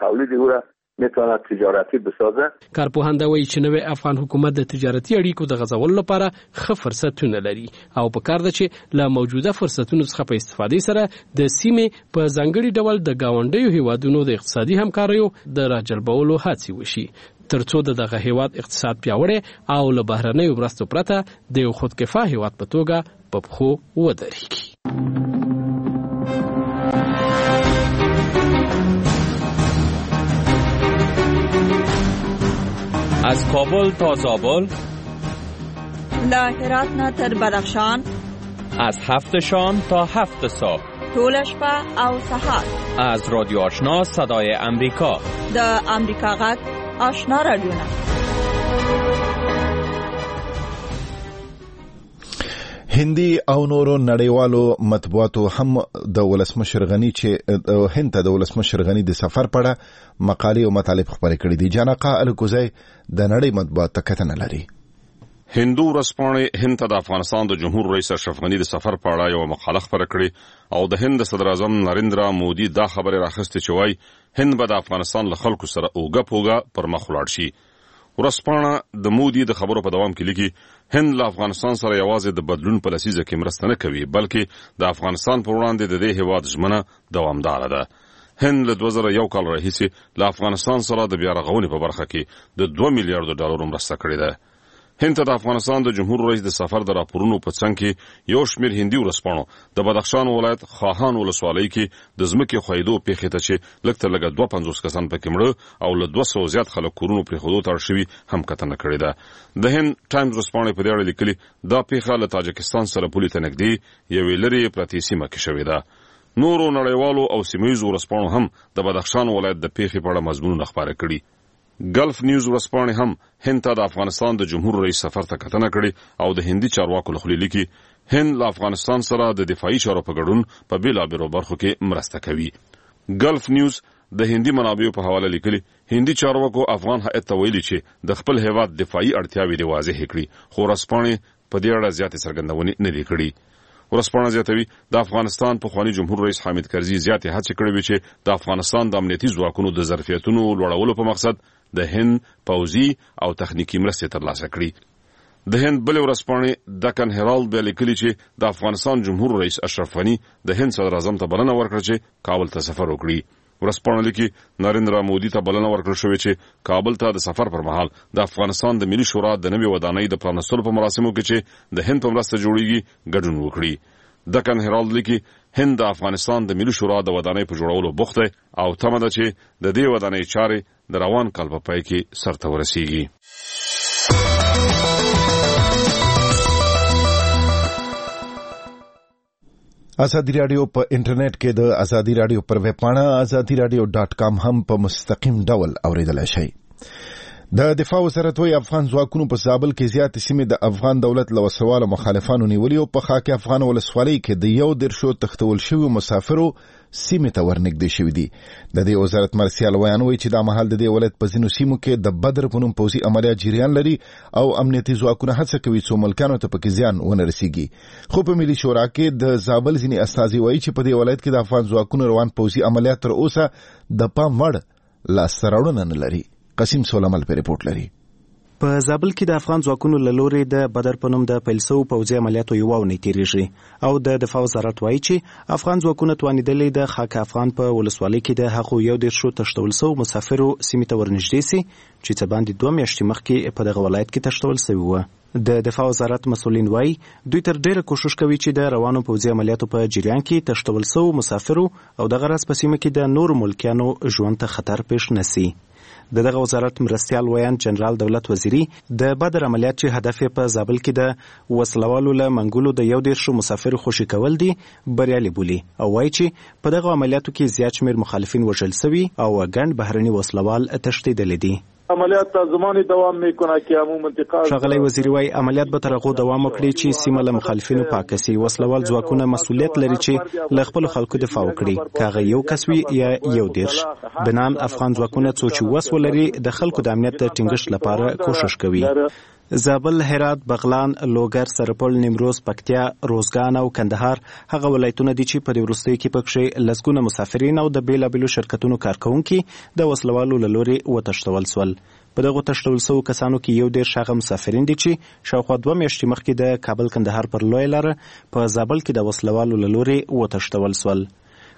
میتواند تجارتی بسازه. کارپوهان دا وایي چې نوی افغان حکومت د تجارتي اړیکو د غځولو لپاره ښه فرصتونه لري او په کار ده چې له موجوده فرصتونو څخه په استفادې سره د سیمې په ځانګړي ډول د گاونډیو هیوادونو د اقتصادي همکاریو د راجلبولو هڅې وشي ترڅو دغه هیواد اقتصاد پیاوړی او له بهرنیو مرستو پرته د یو خودکفا هیواد په توګه په پښو ودرېږي. از کابل تا زابل، لا هرات نه تر بدخشان، از هفت شام تا هفت صبح، ټول شپه او سهار از رادیو آشنا صدای امریکا د امریکا غږ آشنا رادیو. هندي او نورو نړیوالو مطبوعاتو هم د ولسمشر غنی چې هند ته د ولسمشر غنی د سفر په اړه مقالې او مطالب خبرې کړې دي. جانقا الکوزی د نړۍ مطبوعات ته کتنه لري. هندو ورځپاڼې هند ته د افغانستان د جمهور رئیس اشرف غنی د سفر په اړه یو مقاله خبره کړې او د هند صدر اعظم نریندرا مودي دا خبره راخسته چې وایي هند به د افغانستان له خلکو سره اوګه پوګه پر مخ ولاړ شي. ورځپاڼه د مودي د خبرو په دوام کې لیکي هند له افغانستان سره یوازې د بدلون په لسیزه کې مرسته نه کوي بلکې د افغانستان پر وړاندې د دې هیواد ژمنه دوامداره ده. هند له دوه زره یو کال راهیسې له افغانستان سره د بیا رغونې په برخه کې د دوه میلیارډ ډالرو مرسته کړې ده. هند ته د افغانستان د جمهور رئیس د سفر د راپورونو په څنګ کې یو شمېر هندي ورځپاڼو د بدخشان ولایت خواهان ولسوالۍ کې د ځمکې ښویېدو پیښې ته چې لږ تر لږه دوه پنځوس کسان پکې مړه او له دوه سوو زیات خلک کورونو پرېښودو ته اړ شوي هم کتنه کړې ده. د هند ټایمز ورځپاڼې په دې اړه لیکلي دا پیښه له تاجکستان سره پولې ته نږدې یوې لرې پرتې سیمه کې شوې ده. نورو نړیوالو او سیمه ییزو ورځپاڼو هم د بدخشان ولایت د پیښې په اړه مضمونونه خپاره کړي. ګلف نیوز ورځپاڼې هم هند ته د افغانستان د جمهور رئیس سفر ته کتنه کړې او د هندي چارواکو له خولې لیکي هند له افغانستان سره د دفاعي چارو په ګډون په بېلابېلو برخو کې مرسته کوي. ګلف نیوز د هندي منابعو په حواله لیکلي هندي چارواکو افغان هیئت ته ویلي چې د خپل هیواد دفاعي اړتیاوې دې واضح کړي خو ورځپاڼې په دې اړه زیاتې څرګندونې نه دي کړي. ورځپاڼه زیاتوي د افغانستان پخواني جمهور رئیس حامد کرزي زیاتې هڅې کړې وې چې د افغانستان د امنیتي ځواکونو د ظرفیتونو لوړولو په مقصد د هند پوځي او تخنیکی مرستې ترلاسه کړي. د هند بلې ورځپاڼې دکن هرالد بیا لیکلي چې د افغانستان جمهور رئیس اشرف غني د هند صدر اعظم ته بلنه ورکړه چې کابل ته سفر وکړي. ورځپاڼه لیکي نریندرا مودي ته بلنه ورکړل شوې چې کابل ته د سفر پر مهال د افغانستان د ملي شورا د نوې ودانۍ د پرانستلو په مراسمو کې چې د هند په مرسته جوړیږي ګډون وکړي. دکن هرالد لیکي هند د افغانستان د ملي شورا د ودانۍ په جوړولو بوخت دی او تمه ده چې د دې ودانۍ چارې د روان کال په پای کې سرته ورسیږي. ازادي رادیو په انټرنیټ کې د ازادي رادیو پر ویب پاڼه ازادي رادیو ډاټ کام هم په مستقیم ډول اوریدلای شئ. د دفاع وزارت وايي افغان ځواکونو په زابل کې زیاتې سیمې د افغان دولت له وسوالو مخالفانو نیولې او په خاک افغان ولسوالۍ کې د یو درشو تختول شوي مسافرو سیمې ته ورنږدې شوي دي. د دې وزارت مرسیال ویان وایي چې دا مهال د دې ولایت په ځینو سیمو کې د بدر په نوم پوځي عملیات جریان لري او امنیتي ځواکونه هڅه کوي څو ملکانو ته پکې زیان ونه رسیږي. خو په ملي شورا کې د زابل ځینې استازي وایي چې په دې ولایت کې د افغان ځواکونو روان پوځي عملیات تر اوسه د پام وړ لاسته راوړنه نه لري. قسم سولمل په ریپورت لري. په زابل کې د افغان ځواکونو له لوري د بدر په نوم د پیل شوو پوځي عملیاتو یوه اونۍ تېرېږي او د دفاع وزارت وایي چې افغان ځواکونه توانېدلي د خاک افغان په ولسوالۍ کې د هغو یو دېرشو تښتول شوو مسافرو سیمې ته ورنږدې سي چې څه باندې دوه میاشتې مخکې په دغه ولایت کې تښتول شوي وه. د دفاع وزارت مسؤلین وایي دوی تر ډیره کوشش کوي چې د روانو پوځي عملیاتو په جریان کې تښتول شوو مسافرو او دغه راز په سیمه کې د نورو ملکیانو ژوند ته خطر پیښ نه سي. د دغه وزارت مرستیال ویان جنرال دولت وزیری د بدر عملیات چې هدف یې په زابل کې د وسلوالو له منګولو د یو دېرشو مسافرو خوشي کول دي بریالي بولي او وایي چې په دغه عملیاتو کې زیات شمېر مخالفین وژل سوي او ګڼ بهرني وسلوال تښتېدلي دي. عملیات تا زمانی دوام میکنه که همو منطقه ښاغلی وزیری وایي عملیات به تر هغو دوام وکړي چې سیمه له مخالفینو پاکه سي. وسلوال ځواکونه مسؤلیت لري چې له خپلو خلکو دفاع وکړي که هغه یو کس وي یا یو دېرش. بنان افغان ځواکونه څو چې وس ولري د خلکو د امنیت د ټینګښت لپاره کوشش کوي. زابل، هرات، بغلان، لوګر، سرپل، نیمروز، پکتیا، روزګان او کندهار هغه ولایتونه دي چې په دې وروستیو کې پکښې لسګونه مسافرین او د بېلابېلو شرکتونو کارکوونکي د وسلوالو له لورې وتښتول سول. په دغو تښتول سوو کسانو کې یو دېرش هغه مسافرین دي چې شاوخوا دوه میاشتې مخکې د کابل کندهار پر لویه لاره په زابل کې د وسلوالو له لورې وتښتول سول.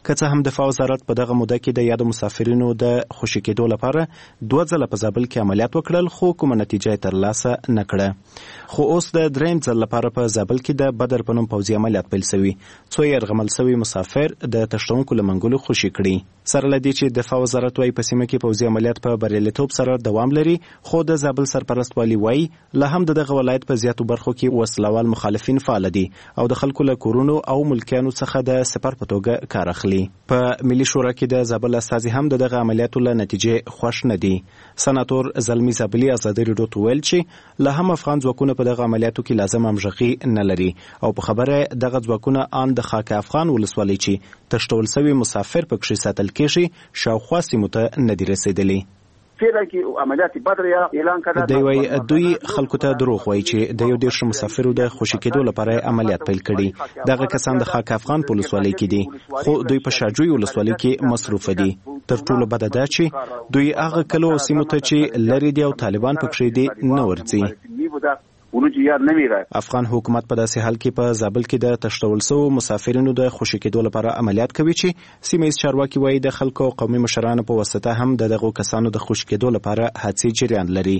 که څه هم دفاع وزارت په دغه موده کې د یادو مسافرینو د خوشي کېدو لپاره دوه ځله په زابل کې عملیات وکړل، خو کومه نتیجه یې ترلاسه نه کړه. خو اوس د دریم ځل لپاره په زابل کې د بدر په نوم پوځي عملیات پیل شوي، څو یرغمل شوي مسافر د تښتونکو له منګولو خوشي کړي. سره له دې چې دفاع وزارت وايي په سیمه کې پوځي عملیات په بریالیتوب سره دوام لري، خو د زابل سرپرست والي وايي لا هم دغه ولایت په زیاتو برخو کې وسلوال مخالفین فعال دي او د خلکو له کورونو او ملکیانو څخه د سپر په توګه کار اخلي. په ملي شورا کې د زابل استازي هم دغه عملیاتو له نتیجې خوښ نه دي. سناتور زلمی زابلي ازادي راډیو ته ویل چې لا هم افغان ځواکونه په دغه عملیاتو کې لازم همغږي نه لري او په خبره دغه ځواکونه ان د خاک افغان ولسوالۍ چې تشتول شوی مسافر پکې ساتل کېږي شاوخوا سیمو ته نه دي رسیدلي. دوی وایي دوی خلکو ته دروغ وایي چې د یو دېرش مسافرو د خوشي کېدو لپاره عملیات پیل کړي. دغه کسان د خاک افغان په ولسوالۍ کې دي، خو دوی په شاجوی ولسوالۍ کې مصروف دي. تر ټولو بده دا چې دوی هغه کلو سیمو ته چې لري دي او طالبان پکې دي نه ورځي. افغان حکومت په داسې حال کې په زابل کې د تښتول شوو مسافرینو د خوشي کېدو لپاره عملیات کوي چې سیمه ییز چارواکي وایي د خلکو او قومي مشرانو په واسطه هم د دغو کسانو د خوشي کېدو لپاره هڅې جریان لري.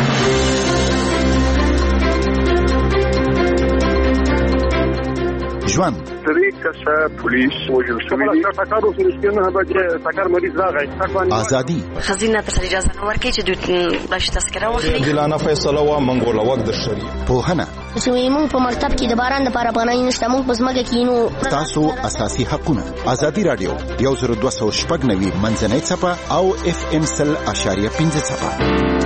ژوند درې کسه پولیس وژل شوي دي. ټکر وشو چې نه بچ ټکر مریض راغی. ازادي خزینه ته اجازه نه ورکړي چې دوی بلش تذکره واخلي. دلانه فیصله وا منګول وخت د شری پوهنه چې موږ په مکتب کې د باران لپاره پناه نشته، موږ په ځمکه کې نو تاسو اساسي حقونه. ازادي رادیو یو زر دوه سوه شپږ نوي منځنۍ څپه او اف ام سل اشاریه پنځه څپه.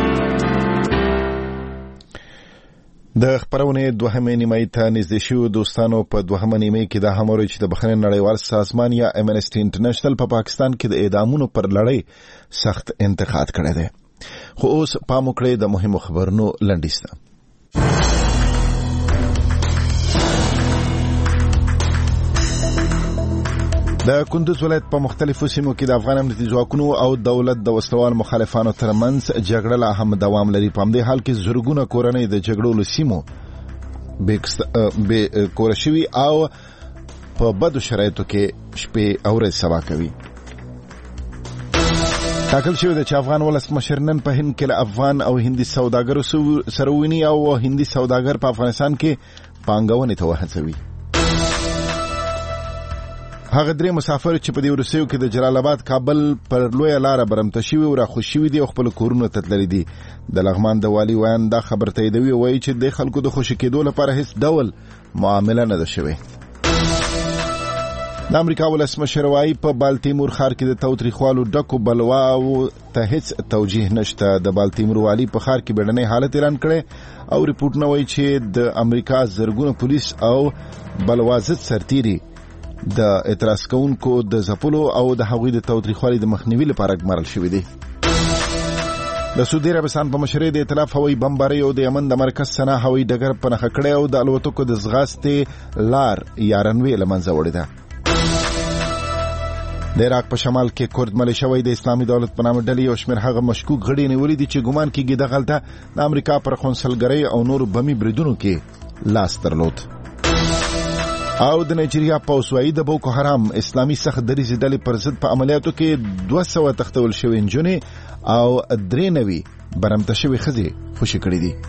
د خبرونه دوهمه نیمه ته نږدې شو دوستانو. په دوهمه نیمه کې دا هم ورې چې د بخښنې نړیوال سازمان یا امنسټي انټرنیشنل په پاکستان کې د اعدامونو پر لړۍ سخت انتقاد کړی دی. خو اوس پام وکړئ د مهمو خبرونو لنډیسته. د کندوز ولایت په مختلفو سیمو کې د افغان امنیتي ځواکونو او دولت د وسلوال مخالفانو ترمنځ جګړه لا هم دوام لري. په همدې حال کې زرګونه کورنۍ د جګړو له سیمو بې کوره شوي او په بدو شرایطو کې شپې او ورځې سبا کوي. ټاکل شوی دی چې افغان ولسمشر نن په هند کې له افغان او هندي سوداګرو سره وویني او هندي سوداګر په افغانستان کې پانګونې ته وهڅوي. هغه درې مسافر چې په دې ورسېو کې د جلال آباد کابل پر لویه لاره برمته شوي او راخوش شوي دي او خپل کورونو ته تللي دي. د لغمان د والي ویان دا خبر تاییدوي او وایي چې د خلکو د خوشي کېدو لپاره هیڅ ډول معامله نه ده شوې. د امریکا ولسمشر وایي په بالتیمور ښار کې د تاوتریخوالو ډکو بلواو ته هیڅ توجیه نشته. د بالتیمور والي په ښار کې بیړنی حالت اعلان کړی او رپورټونه وایي چې د امریکا زرګونه پولیس او بلوا ضد سرتیري د اعتراض کوونکو د ځپلو او د هغوی د تاوتریخوالي د مخنیوي لپاره ګمارل شوي دي. د سعودي عربستان په مشرۍ د ائتلاف هوایي بمبارۍ او د یمن د مرکز سنا هوایي ډګر په نښه کړی او د الوتکو د ځغاستې لار یا رنوې له منځه وړې ده. د عراق په شمال کې کورد ملیشه وایي د اسلامي دولت په نامه ډلې یو شمېر هغه مشکوک غړي نیولي دي چې ګمان کېږي دغلته د امریکا پر قونسلګرۍ او نورو بمي بریدونو کې لاس درلود. او د نایجیریا پوځ وایي د بوکو حرام اسلامي سخت دریځې ډلې پر ضد په عملیاتو کې دوه سوه تښتول شوې نجونې او درې نوي برمته شوې ښځې خوشي کړي دي.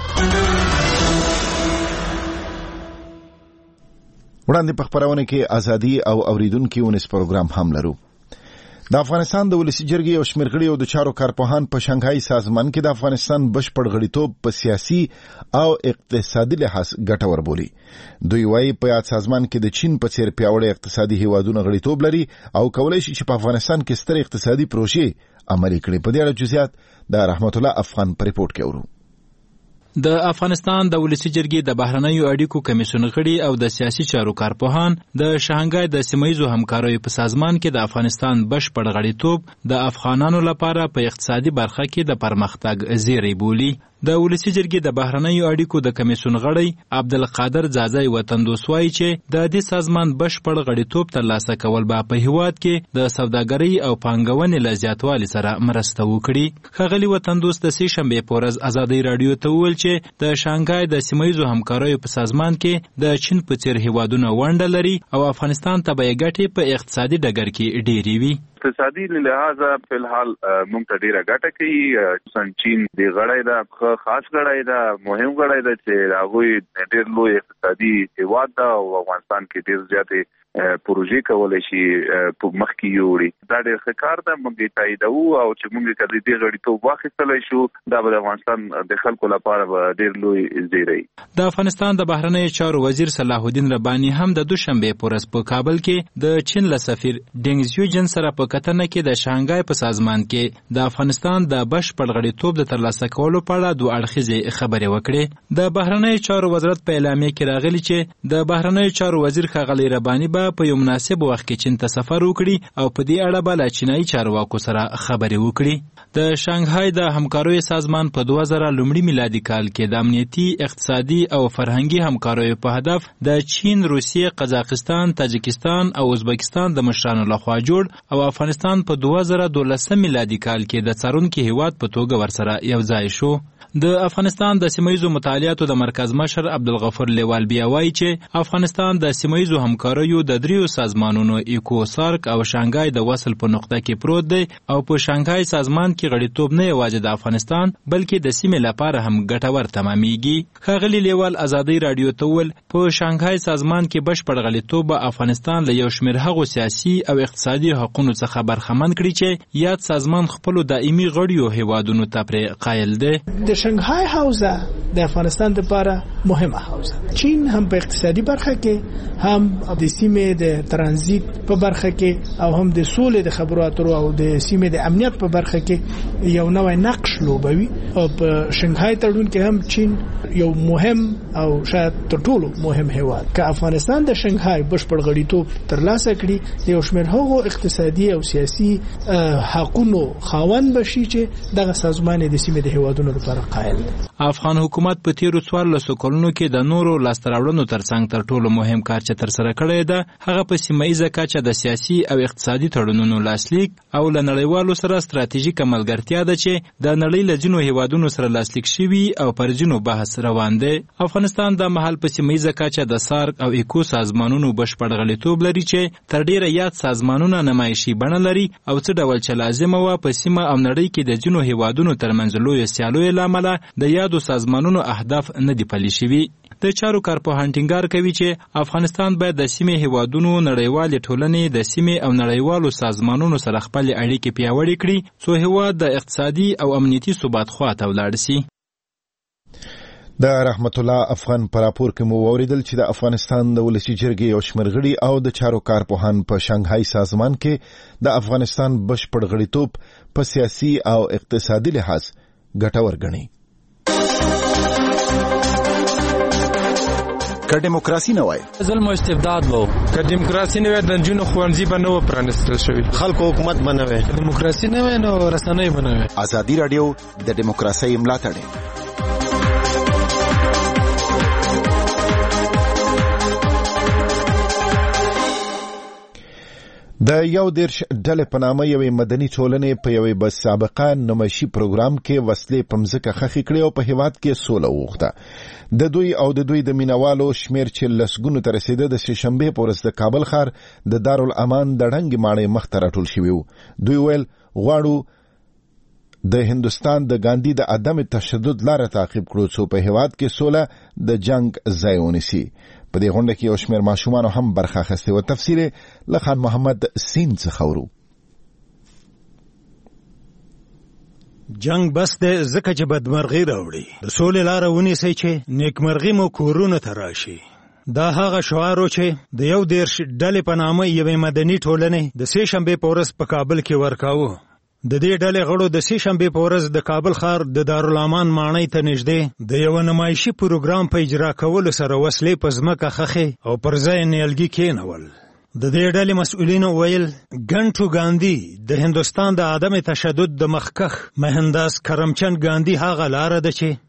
وړاندې په خپرونه کې ازادي او اوریدونکي ونس پروګرام هم لرو. د افغانستان د ولسي جرګې یو شمېر غړي او د چارو کارپوهان په شانګهای سازمان کې د افغانستان بشپړ غړیتوب په سیاسي او اقتصادي لحاظ ګټور بولي. دوی وایي په یاد سازمان کې د چین په څېر پیاوړی اقتصادي هیوادونه غړیتوب لري او کولی شي چې په افغانستان کې ستر اقتصادي پروژې عملي کړي. په دې اړه جزئیات د رحمت الله افغان په ریپورت کې اورو. د افغانستان د ولسي جرګې د بهرنیو اړیکو کمیسیون غړي او د سیاسي چارو کارپوهان د شانګهای د سیمه‌ییزو همکاریو په سازمان کې د افغانستان بشپړ غړیتوب د افغانانو لپاره په اقتصادي برخه کې د پرمختګ زیری بولي. د ولسی جرګې د بهرنیو اړیکو د کمیسیون غړی عبدالقادر ځاځی وطندوس وایي چې د دې سازمان بشپړ غړیتوب ترلاسه کول به په هیواد کې د سوداګرۍ او پانګونې له زیاتوالي سره مرسته وکړي. ښاغلي وطندوس د سې شنبې په ورځ ازادۍ راډیو ته وویل چې د شانګهای د سیمه ییزو همکاریو په سازمان کې د چین په څیر هیوادونه ونډه لري او افغانستان ته به یې ګټې په اقتصادي ډګر کې ډېرې وي. اقتصادي لحاظه په الحال موږ ته ډیره ګټه کوي. سن چین د غړای دا خاص غړای دا مهم غړای دا چې هغه ډیر لوی اقتصادي هیواد دا او افغانستان کې ډیر زیاتې پروژې کولای شي په مخ کې یوړي. دا ډیر ښه کار ده. موږ تاییدو او چې موږ کله دې غړیتوب واخیستلای شو دا به افغانستان د خلکو لپاره ډیر لوی زیری. د افغانستان د بهرنیو چارو وزیر صلاح الدین رباني هم د دوشنبه په ورځ په کابل کې د چین له سفیر ډینګ زیوجن سره په کتنه کې د شانګهای په سازمان کې د افغانستان د بشپړ غړیتوب د ترلاسه کولو په اړه دوه اړخیزې خبرې وکړې. د بهرنیو چارو وزارت په اعلامیه کې راغلی چې د بهرنیو چارو وزیر ښاغلی رباني به په یو مناسب وخت کې چین ته سفر وکړي او په دې اړه به له چینایي چارواکو سره خبرې وکړي. د شانګهای د همکاریو سازمان په دوه زره لومړي میلادي کال کې د امنیتي، اقتصادي او فرهنګي همکاریو په هدف د چین، روسیې، قزاقستان، تاجکستان او ازبکستان د مشرانو لخوا جوړ او افغانستان په دوه زره دولسم میلادي کال کې د څارونکي هیواد په توګه ورسره یو ځای شو. د افغانستان د سیمه‌ییزو مطالعاتو د مرکز مشر عبدالغفور لیوال بیا وایي چې افغانستان د سیمه‌ییزو همکاریو د دریو سازمانونو ایکو سارک او شانګهای د وصل په نقطه کې پروت دی او په شانګهای سازمان کې غړیتوب نه یوازې د افغانستان بلکې د سیمې لپاره هم ګټور تمامیږي. ښاغلي لیوال ازادۍ راډیو ته وویل په شانګهای سازمان کې بشپړ غړیتوب به افغانستان له یو شمېر هغو سیاسي او اقتصادي حقونو څخه برخمن کړي چې یاد سازمان خپلو دایمي غړیو هیوادونو ته پرې قایل دی. د شانګهای حوزه د افغانستان لپاره مهمه حوزه. چین هم په اقتصادي برخه کې هم د سیمې د ترانزیت په برخه کې او هم د سولې د خبرو اترو او د سیمې د امنیت په برخه کې یو نوی نقش لوبوي. او په شانګهای تړون کې هم چین یو مهم او شاید تر ټولو مهم هیواد. که افغانستان د شانګهای بشپړ غړیتوب ترلاسه کړي یو شمېر هغو اقتصادي او سیاسي حقونو خاوند بشي چې دغه سازمان د سیمې د هیوادونو لپاره قایل دی. افغان حکومت په تیرو څوارلسو کلونو کې د نورو لاسته راوړنو ترڅنګ تر ټولو مهم کار چې ترسره کړی ده هغه په سیمه ییزه کچه د سیاسي او اقتصادي تړونونو لاسلیک او له نړیوالو سره ستراتیژیکه ملګرتیا ده چې د نړۍ له ځینو هیوادونو سره لاسلیک شوي او پر ځینو بحث روان دی. افغانستان د مهال په سیمه ییزه کچه د سارک او ایکو سازمانونو بشپړ غړیتوب لري چې تر ډیره یاد سازمانونه نمایشي بڼه لري او څه ډول چې لازمه وه په سیمه او نړۍ کې د ځینو هیوادونو ترمنځ لویو سیالیو له امله د یادو سازمانونو اهداف نه دي پلي شوي. د چارو کارپوهان ټینګار کوي چې افغانستان باید د سیمې هیوادونو، نړیوالې ټولنې، د سیمې او نړیوالو سازمانونو سره خپل اړیکې پیاوړې کړي څو هیواد د اقتصادي او امنیتي ثبات خواته ولاړ شي. د رحمت الله افغان پر راپور کې مو اوریدل چې د افغانستان د ولسی جرګې یو شمېر غړي او د چارو کارپوهان په شانګهای سازمان کې د افغانستان بشپړ غړیتوب په سیاسي او اقتصادي لحاظ ګټور ګڼي. که دیموکراسي نه وای ظلم او استبداد وو، که دیموکراسي نه وای د نجونو ښوونځي به نه و پرانیستل شوي، خلکو حکومت به نه وای، دیموکراسي نه وای نو رسنۍ به نه وای. ازادي راډیو د دیموکراسۍ ملاتړ د یو دیرش ډلې په نامه یوې مدني ټولنې په یوې بس سابقه نمایشي پروګرام کې وسلې په مځکه خښې کړې او په هیواد کې سوله وغوښته. د دوی او د دوی د مینوالو شمېر چې لسګونو ته رسېده د سې شنبې په ورځ د کابل ښار د دارالامان د ړنګې ماڼۍ مخ ته راټول شوي وو. دوی ویل غواړو د هندوستان د ګاندي د عدم تشدد لاره تعقیب کړو څو په هیواد کې سوله د جنگ ځای ونیسي. په دې غونډه کې یو شمېر ماشومانو هم برخه اخیستې وه. تفصیل یې له خان محمد سین څخه ورو. جنگ بس دی ځکه چې بدمرغي راوړي، د سولې لاره ونیسئ چې نیکمرغي مو کورونو ته راشي. دا هغه شعار و چې د یو دیرش ډلې په نامه یوې مدني ټولنې د سې شنبې په ورځ په کابل کې ورکاوه. د دې ډلې غړو د سې شنبې په ورځ د کابل ښار د دارالامان ماڼۍ ته نږدې د یو نمایشي پروګرام په اجرا کولو سره وسلې په ځمکه خښې او پر ځای نیالګي کېنول. د دې ډلې مسؤلینو ویل ګنټو ګاندي د هندوستان د عدم تشدد د مخکښ مهنداس کرمچند ګاندي هغه لاره ده چې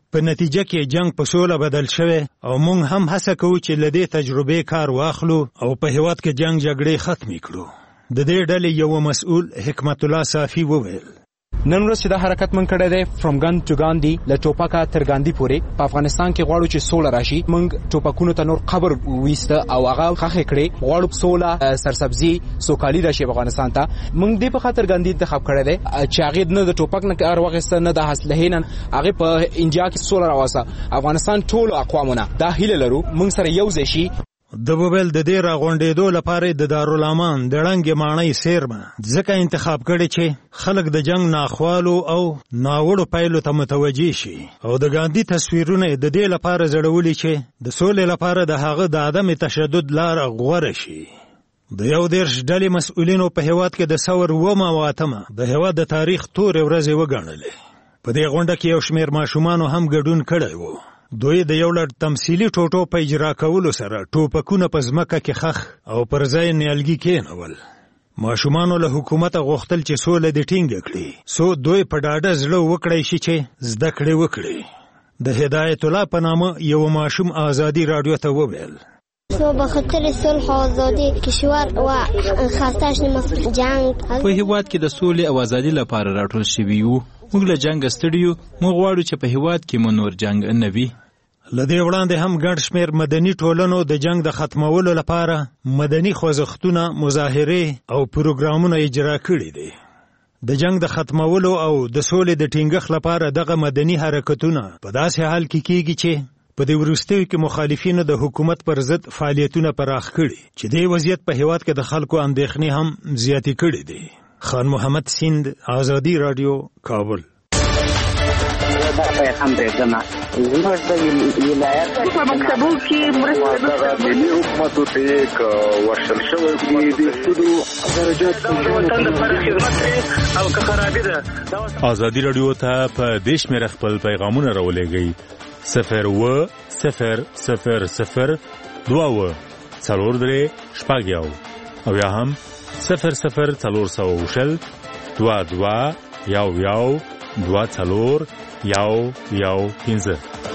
په نتیجه کې جنگ په سوله بدل شوی او موږ هم هڅه کوو چې له دې تجربې کار واخلو او په هیواد کې جنگ جګړې ختمې کړو. د دې ډلې یو مسؤل حکمت الله صافي وویل نن ورځ چې دا حرکت من کړی دی فرام ګن ټو ګاندي له ټوپکه تر ګاندي پورې په افغانستان کې غواړو چې سوله راشي. موږ ټوپکونو ته نور قبر ویسته او هغه خخې کړې غواړو سوله سرسبزي سوکالي راشي په افغانستان ته. موږ دې په خاطر ګاندي انتخاب کړی دی چې هغه نه د ټوپک نه کار واخیسته نه د اسلحې نه هغه په انډیا کې سوله راوسته. افغانستان ټول اقوامونه دا هیله لرو موږ سره یو ځای شي. د وویل د دې راغونډېدو لپاره د دارالامان د ړنګې ماڼۍ څیرمه ځکه انتخاب کړی چې خلک د جنگ ناخوالو او ناوړو پایلو ته متوجه شي او د ګاندي تصویرونه د دې لپاره زړولي چې د سولې لپاره د هغه د عدم تشدد لار غوره شي. د یو دېرش ډلې مسؤلینو په هیواد کې د ثور اوومه او اتمه د هیواد د تاریخ تورې ورځې وګڼلې. په دې غونډه کې یو شمېر ماشومانو هم ګډون کړی و. دوی د یو لړ تمثیلي ټوټو په اجرا کولو سره ټوپکونه په ځمکه کې خښ او پر ځای نیالګي کېنول. ماشومانو له حکومته غوښتل چې سوله دې ټینګه کړي څو دوی په ډاډه زړه وکړی شي چې زده کړې وکړي. د هدایت الله په نامه یو ماشوم آزادي راډیو ته وویل ما به خاطر صلح و آزادی کشور و خواستش نمست جنگ. په هیواد کې د سولې او ازادي لپاره راټول شوي یو. موږ له جنگ ستړیو. موږ غواړو چې په هیواد کې مو نور جنگ نه وي. له دې وړاندې هم ګڼ شمېر مدني ټولنو د جنگ د ختمولو لپاره مدني خوځښتونه مظاهرې او پروګرامونه اجرا کړي دي. د جنگ د ختمولو او د سولې د ټینګښت لپاره دغه مدني حرکتونه په داسې حال کې کیږي چې په دې وروستیو کې مخالفینو د حکومت پر ضد فعالیتونه پراخ کړي چې دې وضعیت په هیواد کې د خلکو اندېښنې هم زیاتې کړي دي. خان محمد سیند آزادی رادیو کابل. پیغام درځما زموږ د ولایت په مکتبو کې مرسته د ملي حکومت ته یک ورشل شوی دی د سودو درجات د وطن لپاره خدمت او که خرابې ده. آزادی رادیو ته په دیش مې خپل پیغامونه راولېږئ صفر و صفر صفر صفر دوا و څلور درې شپږ یو او یا هم صفر صفر څلور سوه شل دوا دوا یو یو دوا څلور یو یو پنځه.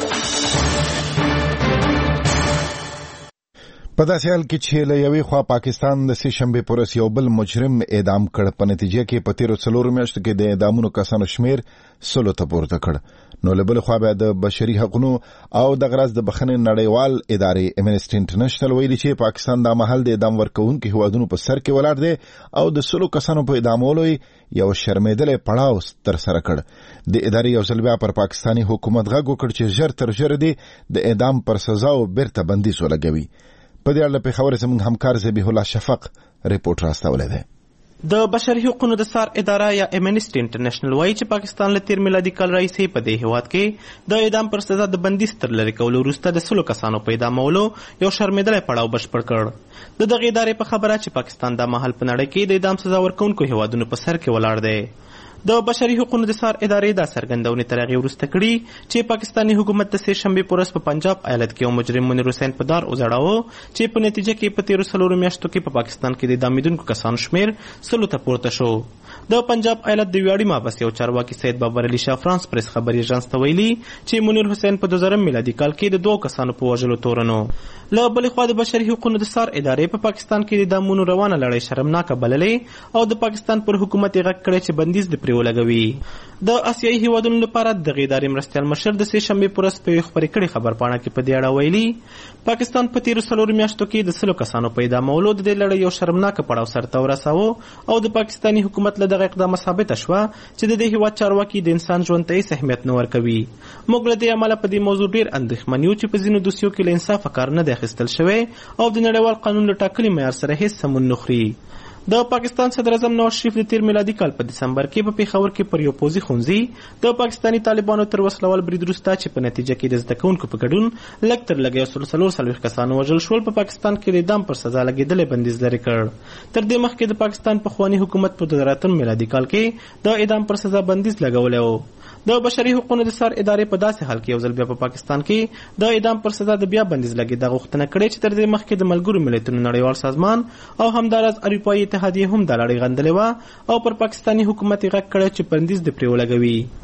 په داسې حال کې چې له یوې خوا پاکستان د سې شنبې په ورځ یو بل مجرم اعدام کړ په نتیجه کې په تیرو څلورو میاشتو کې د اعدامونو کسانو شمیر سلو ته پورته کړ. نو له بلې خوا بیا د بشري حقونو او د غرض د بخښنې نړیوال ادارې امنسټي انټرنیشنل ویلي چې پاکستان دا مهال د اعدام ورکوونکو هیوادونو په سر کې ولاړ دی او د سلو کسانو په اعدامولو یو شرمېدلی پړاو ترسره کړ. د ادارې یو ځل بیا پر پاکستاني حکومت غږ وکړ چې ژر تر ژره دې د اعدام پر سزاو بیرته بندیز ولګوي. په دې اړه پېښور زموږ همکار ذبیح الله شفق ریپورټ راستولی دی. د بشري حقوقو د سار اداره یا امنسټي انټرنیشنل وایي چې پاکستان له تیر میلادي کال راهیسې په دې هیواد کې د اعدام پر سزا د بندیز تر لرې کولو وروسته د سلو کسانو په اعدامولو یو شرمېدلی پړاو بشپړ کړ. د دغې ادارې په خبره چې پاکستان دا مهال په نړۍ کې د اعدام سزا ورکوونکو هیوادونو په سر کې ولاړ دی. د بشري حقوقو د سار ادارې دا څرګندونې تر هغې وروسته کړي چې پاکستاني حکومت د سې شنبې په ورځ په پنجاب ایالت کې یو مجرم منیر حسین په دار وځړاوه چې په نتیجه کې په تیرو څلورو میاشتو کې په پاکستان کې د اعدامېدونکو کسانو شمېر سلو ته پورته شو. د پنجاب ایالت د ویاړي مابس یو چارواکي سید بابر علي شاه فرانس پریس خبري ایجنس ته ویلي چې منیر حسین په دوه زره میلادي کال کې د دوو کسانو په وژلو تورنو. له بلې خوا د بشري حقوقو د سار ادارې په پاکستان کې د اعدامونو روانه لړۍ شرمناکه بللې او د پاکستان پر حکومت یې غږ کړی چې بندیز دې پرې ولګوي. د آسیایي هیوادونو لپاره دغې ادارې مرستیال مشر د سې شنبې په ورځ په یوې خپرې کړې خبرپاڼه کې په دې اړه ویلي پاکستان په تیرو څلورو میاشتو کې د سلو کسانو په اعدامولو د دې لړۍ یو شرمناکه پړاو سرته ورساوه او د پاکستاني حکومت له دغه اقدامه ثابته شوه چې د دې هیواد چارواکي د انسان ژوند ته هیڅ اهمیت نه ورکوي. موږ له دې امله په دې موضوع ډېر اندېښمن یو چې په ځینو دوسیو کې له انصافه کار نه دی اخیستل شوی او د نړیوال قانون له ټاکلي معیار سره هیڅ سمون نه خوري. د پاکستان صدر اعظم نواز شریف د تیر میلادي کال په دسمبر کې په پیښور کې پر یو پوځي ښوونځي د پاکستاني طالبانو تر وسلوال برید وروسته چې په نتیجه کې د زده کوونکو په ګډون لږ تر لږه یو سل څلور څلوېښت کسانو وژل شول په پاکستان کې د اعدام پر سزا لګېدلی بندیز لرې کړ. تر دې مخکې د پاکستان پخواني حکومت په دوه زره اتم میلادي کال کې د اعدام پر سزا بندیز لګولی و. د بشري حقوقو د سر ادارې په داسې حال کې یو ځل بیا په پاکستان کې د اعدام پر سزا د بیا بندیز لګېدا غوښتنه کړې چې تر دې مخکې د ملګرو ملتونو نړیوال سازمان او همداراز اروپایي اتحادیې هم دا لړۍ غندلې وه او پر پاکستاني حکومت یې غږ کړی چې بندیز دې پرې ولګوي.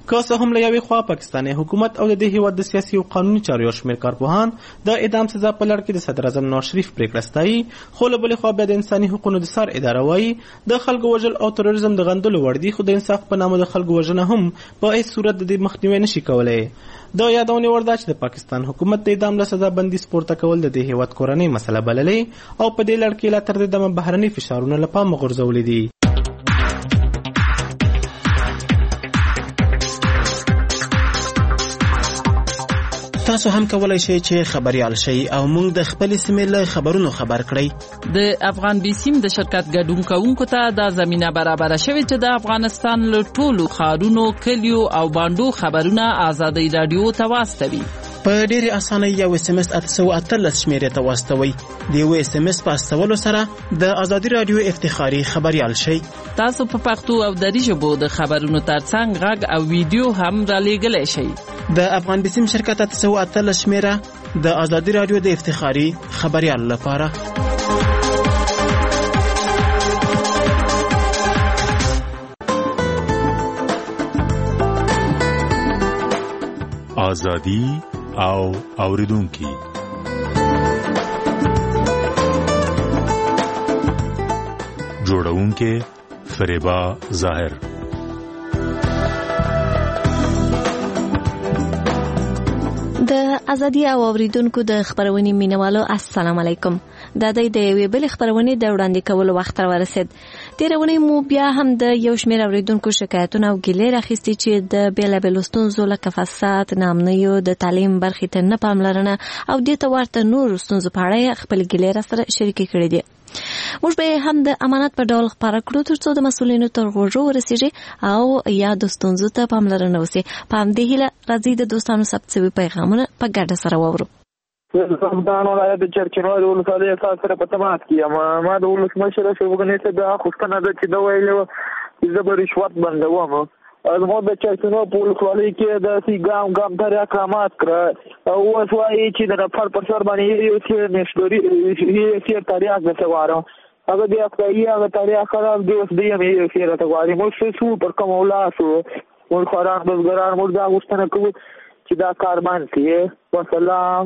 که څه هم له یوې خوا پاکستاني حکومت او د دې هیواد د سیاسي او قانوني چارو یو شمېر کارپوهان د اعدام سزا په لړ کې د صدر اعظم نواز شریف پرېکړه ستایي، خو له بلې خوا بیا د انساني حقوقو د څار اداره وایي د خلکو وژل او تروریزم د غندلو وړ دي، خو د انصاف په نامه د خلکو وژنه هم په هیڅ صورت د دې مخنیوی نشي کولی. د یادونې وړ ده چې د پاکستان حکومت د اعدام له سزا بندیز پورته کول د دې هیواد کورنۍ مسله بللې او په دې لړ کې لا تر دې دمه بهرني فشارونه له پامه غورځولي دي. تاسو هم کولای شئ چې خبريال شئ او موږ د خپل سیمې له خبرونو خبر کړئ. د افغان بي سیم د شرکت ګډون کوونکو ته د زمينه برابر شوی چې د افغانستان له ټولو ښارونو، کلیو او باندو خبرونه آزادۍ رادیو ته واستوي. په ډېرې اسانۍ یو اس ام اس اته سوه اتلس شمېرې ته واستوئ. د یو اس ام اس په استولو سره د ازادي رادیو افتخاري خبريال شئ. تاسو په پښتو او دری ژبو د خبرونو ترڅنګ غږ او ویډیو هم رالېږلی شئ. د افغان بي سیم شرکت اته سوه اتلس شمېره د ازادي رادیو د افتخاري خبريال لپاره. ازادي او اوریدونکي جوړونکي فریبا ظاهر. د ازادي او اوریدونکو د خبرونې مینوالو السلام علیکم. دا د یوې بلې خبرونې د وړاندې کولو وخت راورسید. تېرونې مو بیا هم د یو شمېر اوریدونکو شکایتونه او ګیلې راخیستې چې د بېلابېلو ستونزو لکه فساد، ناامنیو، د تعلیم برخې ته نه پاملرنه او دې ته ورته نورو ستونزو په اړه خپل ګیلې راسره شریکې کړې دي. موږ به هم د امانت په ډول خبره کړو ترڅو د مسؤلینو تر غوږو ورسیږي او یا د ستونزو ته پاملرنه وشي. په همدې هیله راځئ د دوستانو ثبت شوي پیغامونه په ګډه سره واورو. سمدان ولایت د چرچینو د ولسوالۍ اساس سره په تماس کې یم. ما د ولسمشر شوګنې ته دا غوښتنه ده چې دا ویلې چې زه به رشوت بندوم. زموږ د چرچینو په ولسوالۍ کې داسې ګام ګام تر اقامات کړه او اوس وایي چې د نفر پر سر باندې یو څه نشدوري یې څه تاریخ درته غواړم. هغه د افغاني هغه تاریخ خراب دی، اوس دی یې څه راته غواړي. موږ څه پر کوم ولاسو موږ خوران بزګران موږ دا غوښتنه کوو چې دا کار باندې کړي. والسلام.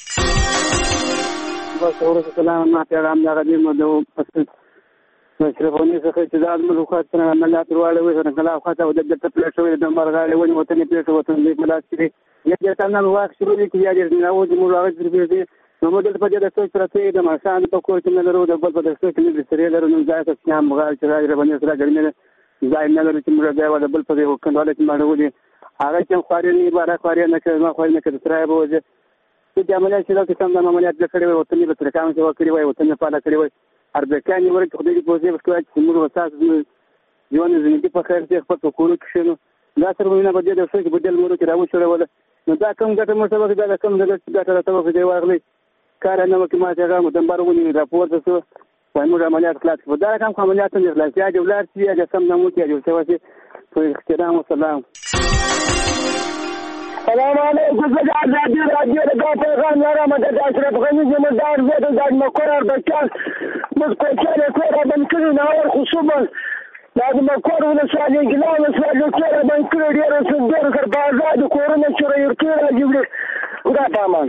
بس ورته سلام ما پیغام دا غوډه مو د مشرفونی څخه چې دا د ملوخات څنګه عملیات وروړي وي څنګه لا خاطه د د پلیټوي د مرغاله ونی وطن پلیټو وطن دې ملات کړي یا د تنه واخ شروع دي چې یا د نو د ملغه د دې نو مودل په دې د څو پرته د ماشان په کوټ نه لرو د بل په دسته کې د سری لرو نو ځای ته سم مغال چې راځي باندې سره ګرمه ځای نه لري چې موږ دا د بل په دې وکړاله چې ماړو دي هغه چې خوري نه بارا خوري نه کوي ما خوري نه کوي ترای بوځي چې عملیات چې دا څنګه د عملیات کړي وي وطن په تر کام چې وکړي وي وطن په اړه کړي وي اربکانی ورته خدای دې پوزي وکړي چې موږ وساس ژوند زندگی په خیر کې خپل کولو کې شنو دا سره مونږ په دې د څه کې بدل مورو کې راو شوړ ولا نو دا کوم ګټه مو سبا کې دا کوم ګټه ګټه راته په دې ورغلي کار نه مو کې ما څنګه مو دمبر ونی راپور تاسو وای موږ عملیات خلاص په دا کوم عملیات نه خلاص یا د ولر چې یا سم نه مو کې جو څه وځي په احترام او سلام. سلام علیکم زه د ازادي رادیو د پیغام لرم د اشرف غني زمدار زه د مکرر بچان موږ کوچانه کوره باندې کړی نه اور خصوصا دا د مکرر ولسوالۍ ګلان ولسوالۍ کوره باندې کړی ډېر څه ډېر کار په آزاد کورونه چې ورته راځي دا پامان.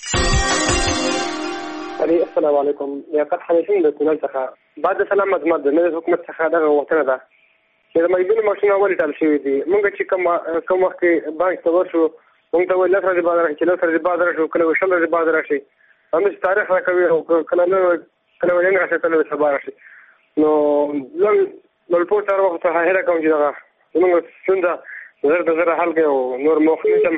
السلام علیکم یا قد حنفین د تونل څخه بعد سلام مدمت د حکومت څخه دغه وختنه ده چې د مېبینو ماشینه ولې ټال شوې دي. موږ چې کوم کوم وخت کې بانک ته ورشو موږ ته ویل لسره بازار چې لسره بازار شو کله وشل بازار شي هم تاریخ راکوي او کله نو کله ولین راځي کله سبا راشي نو لږ نو په تر وخت ته هره کوم چې دا موږ څنګه زر د زر حل کې او نور مخنیتم.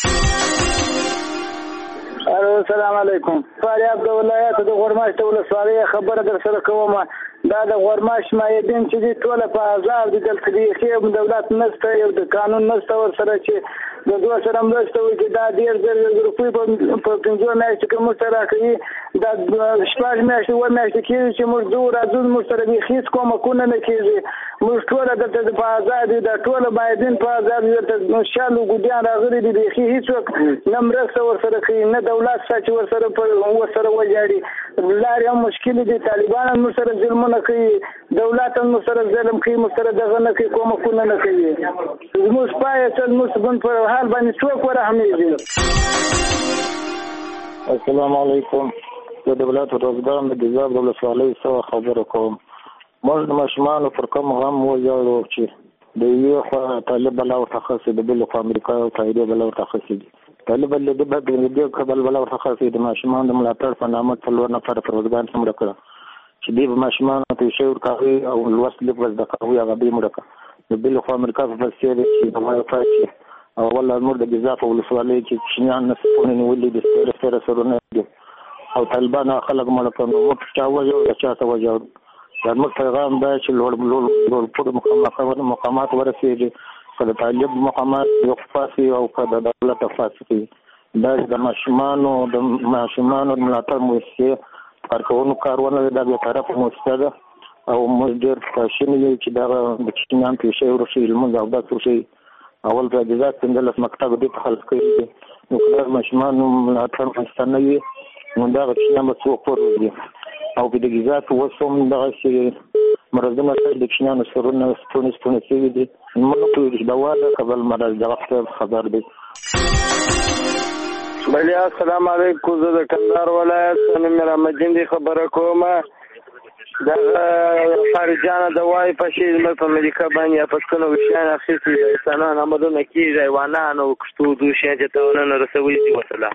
السلام علیکم. فاریاب د ولایت د غورماش د ولسوالۍ خبره در سره کوم. دا د غورماش مایدین چې دی ټول په آزاد دي دلته دی خیم دولت نشته یو د قانون نشته ور سره چې د دوه سره مرسته وي چې دا ډېر ډېر روپۍ په پنځو میاشتو کې موږ سره کوي دا شپږ میاشتې اووه میاشتې کېږي چې موږ ځو راځو موږ سره بیخي هېڅ کومکونه نه کېږي. موږ ټوله دلته په آزاد دي دا ټوله مایدین په آزاد دي دلته شل ګوډیان راغلي دي بیخي هېڅوک نه مرسته ور سره کوي نه دولت شته چې ور سره ور سره وجاړي لارې هم مشکل دي، طالبان هم سره ظلمونه کوي، دولت هم سره ظلم کوي، سره دغه نه کوي، کومکونه نه کوي. زموږ پای څل مسبن په حال باندې څوک ورحمېږي. السلام علیکم. زه د ولایت روزګان د ګیزاب د ولسوالۍ څخه خبره کوم. موږ د ماشومانو پر کوم غم وژاړو چې د یوې خوا طالب بلا ورته خاصې د بلې خوا امریکا او تاییدې بلا ورته خاصې دي. طالب بل د بد د دې کبل بلا ورته خاصې د ماشومانو د ملاتړ په نامه څلور نفر پر روزګان څومره کړه چې دې ماشومانو ته شی ورکوي او لوست لیک زده کوي هغه دې مړه کړه. د بلې خوا امریکا په فلسطین کې د وای فای او والله نور د ګیزاب ولسوالۍ کې چینیان نه سپونه نیولې دي، سره سره سرونه دي او طالبان خلک مړه کړي. موږ چا وژو یا چا ته وژو؟ زموږ پیغام دا چې لوړ لوړ لوړ پوره مقامات مقامات ورسېږي، که د طالب مقامات وقفاسي او که د دولت فاسي. دا د ماشومانو د ماشومانو ملاتړ مؤسسې کارکوونکو کارونه دا به طرف مؤسسه ده او موږ ډېر خواشیني یو چې دا د چینیان پیښې ورشي لمونځ او داسې ورشي. اول د جزات پنځلس مکتب دې په خلق کړي دي، نو که د ماشومانو ملاتړ مؤسسه نه وي نو دغه چینیان به څوک وروځي. او په د ګیزاب اوس هم دغسې مرضونه د چینیانو سرونه ستونې ستونې شوي دي. موږ نه پوهېږو چې دوا ده که بل مرض دغه خبر دی. بلې السلام علیکم. زه د کندهار ولایت نه مې رحمدین دی خبره کوم. دغه خارجانه د وای په شي زموږ په امریکا باندې پښتنو وشیان اخیستي د انسانانو آمدونه کېږي، حیوانان او کښتو دوشیان چې تاوانونه رسوي دي. وسلام.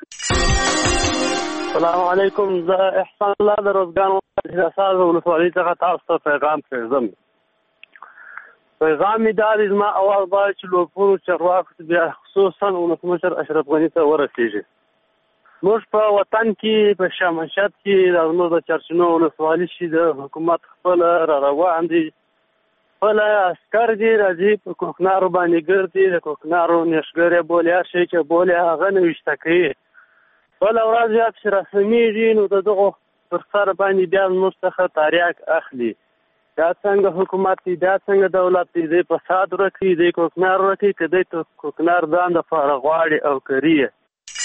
السلام علیکم. زه احسان الله د روزګان ولایت ولسوالۍ څخه تاسو ته پیغام پرېږدم. پیغام مې دا دی، زما اواز باید چې لوپونو چارواکو ته بیا خصوصا ولسمشر اشرف غني ته ورسېږي. موږ په وطن کې په شامشت کې د زموږ د چرچینو ولسوالۍ شي د حکومت خپله را روان دي، خپله عسکر دي راځي په کوکنارو باندې ګرځي، د کوکنارو نېشګرې بولې هر شی چې بولې هغه نه ویشته کوي. بله ورځ یا چې رسمیږي نو د دغو پر سر باندې بیا زموږ څخه تریاک اخلي. دا څنګه حکومت دی، دا څنګه دولت دی؟ دی فساد ورکوي، دی کوکنار ورکوي، که دی کوکنار ځان دپاره غواړي او کري یې.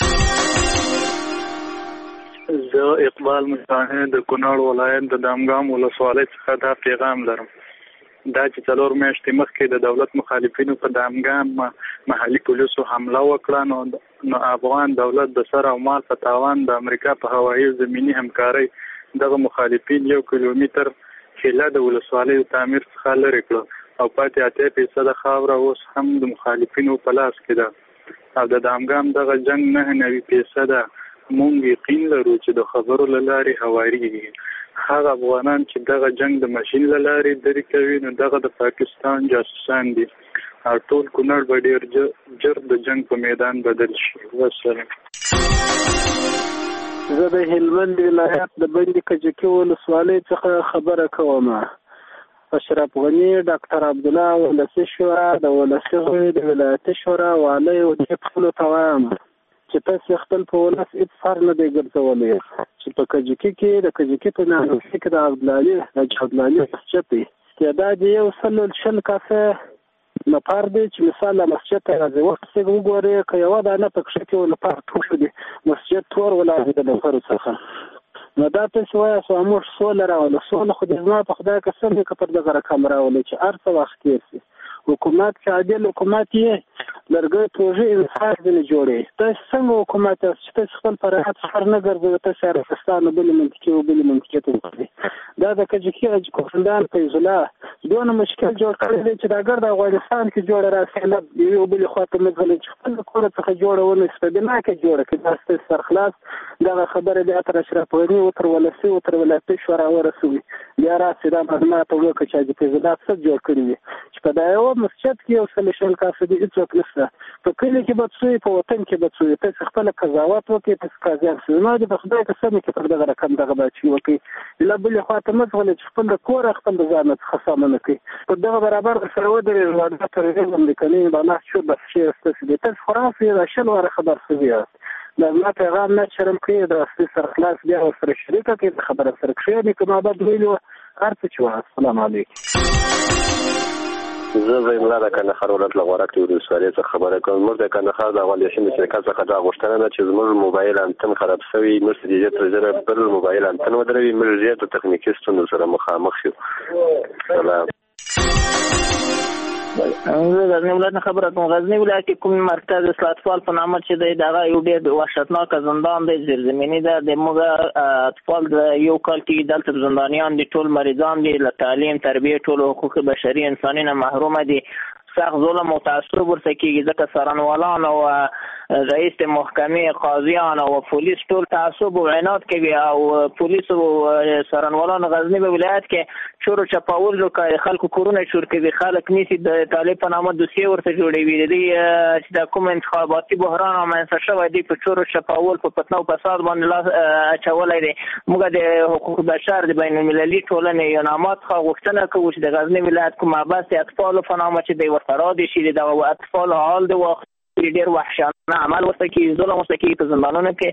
زه اقبال مجاهد د کونړ ولایت د دامګام ولسوالۍ څخه دا پیغام لرم. دا چې څلور میاشتې مخکې د دولت مخالفینو په دامګام محلي پولیسو حمله وکړه، نو نو افغان دولت د سر او مال په تاوان د امریکا په هوایي زمینی همکارۍ دغه مخالفین یو کیلومتر خیله د ولسوالیو تعمیر څخه لرې کړه او پاتې اتیا فیصده خاوره اوس هم د مخالفینو په لاس کې ده. او د دامګام دغه جنګ نهه نوي فیصده مونږ یقین لرو چې د خبرو له لارې هوارېږي. هغه افغانان چې دغه جنگ د ماشین له لارې درې کوي نو دغه د پاکستان جاسوسان دي او ټول کونړ به ډېر ژر د جنگ په میدان بدل شي. والسلام. زه د هلمند ولایت د بندي کجکي ولسوالۍ څخه خبره کوم. اشرف غني، ډاکټر عبدالله ولسي شورا د ولسي غړي د ولایتي شورا والی او دې خپلو ته وایم چې تاسې خپل په ولس هېڅ سر نه دی ګرځولی چې په کجکي کې د کجکي په ناروغي کې د عبدالعلي حاجي عبدالعلي مسجد دی. تعداد یې یو سل شل کسه نفر دی چې مثال مسجد ته راځي. وخت څنګه وګورئ که یوه دانه په کښې کې نفر ټول شو دي مسجد تور ولاړ دی د نفرو څخه. نو دا تاسې وایاست موږ سوله راوله. سوله خو دې زما په خدای قسم دی که پر دغه رقم راولئ چې هر څه وخت تېر شي. حکومت چې عادل حکومت یې لرګی پروژې انصاف ځینې جوړوي. تاسې څنګه حکومت یاست چې تاسې خپل په راحت سفر نه ګرځوئ، تاسې عربستان او بلې منطقې او بلې منطقې ته وګورئ. دا د کجکي حاجي کوفندان فیض الله دونه مشکل جوړ کړی دی چې دا ګرد افغانستان کې جوړه راسي نه یوې بلې خوا ته مه ځغلئ چې خپل د کوره څخه جوړه ونه شي په بنا کې جوړه کړي. دا ستاسې سرخلاص دغه خبره بیا تر اشرف غني و تر ولسي و تر ولایتي شورا ورسوي. بیا راسي دا معلومات وکړه چې حاجي فیض الله څه جوړ کړي دي چې په دا یوه مسجد کې یو سل شل کاسه دي هېڅوک نشته. په کلي کې به څوی، په وطن کې به څوی. تاسې خپله قضاوت وکړئ، تاسې قاضیان شئ. نو دې په خدای قسم کې پر دغه رقم دغه بچي وکړئ. له بلې خوا ته مه ځغلئ چې خپل د کوره خپل د ځان څخه سامانه کوي. پر دغه برابر سره ودرېږئ. دا تروریزم د کني بناست شد بس شی ستاسې دی. تاسې خو راسئ دا شل واره خبر شوي یاست. دا زما پیغام نه شرم کوي د اصلي سرخلاص بیا ورسره شریکه کړئ. د خبره سره کښېنئ که ما بد ویلي وه هر څه چې وه. السلام علیکم. زه زملا د کندهار ولایت له غورک ولسوالۍ څخه خبره کوم. موږ د کندهار د اوالیشن شرکت څخه دا غوښتنه ده چې زموږ موبایل انتن خراب شوی، موږ د دې تر ځای بل موبایل انتن ودروي، موږ زیات تخنیکي ستونزو سره مخامخ شو. سلام. زه غزنی ولایت نه خبره کوم. غزنی ولایت کې کوم مرکز اطفال په نامه چې دی دغه یو ډېر وحشتناک زندان دی، زیرزمیني ده. د موږ اطفال د یو کال کې دلته زندانیان دي، ټول مریضان دي، له تعلیم تربیه ټول حقوق بشري انساني نه محرومه دي. سخت ظلم او تعصب ورته کېږي ځکه څارنوالان او رئیس محکمې، قاضیان او پولیس ټول تعصب او عناد کوي. او پولیس او څارنوالان غزنی په ولایت کې چور چپاول کوي، خلکو کورونه چور کوي، خلک نیسي، د طالب په نامه دوسیه ورته جوړوي. دې چې د کوم انتخاباتي بحران رامنځته شوی دی په چور چپاول په فتنه او فساد باندې لاس اچولی دی. موږ د حقوق بشر د بین المللي ټولنې یو نامات څخه غوښتنه کوو چې د غزنی ولایت کوم عباس د اطفالو په نامه چې دی ورته رادې شي، د اطفالو حال د وخت ډېر وحشیانه عمل ورته کېږي، ظلم ورته کېږي په زندانونو کې.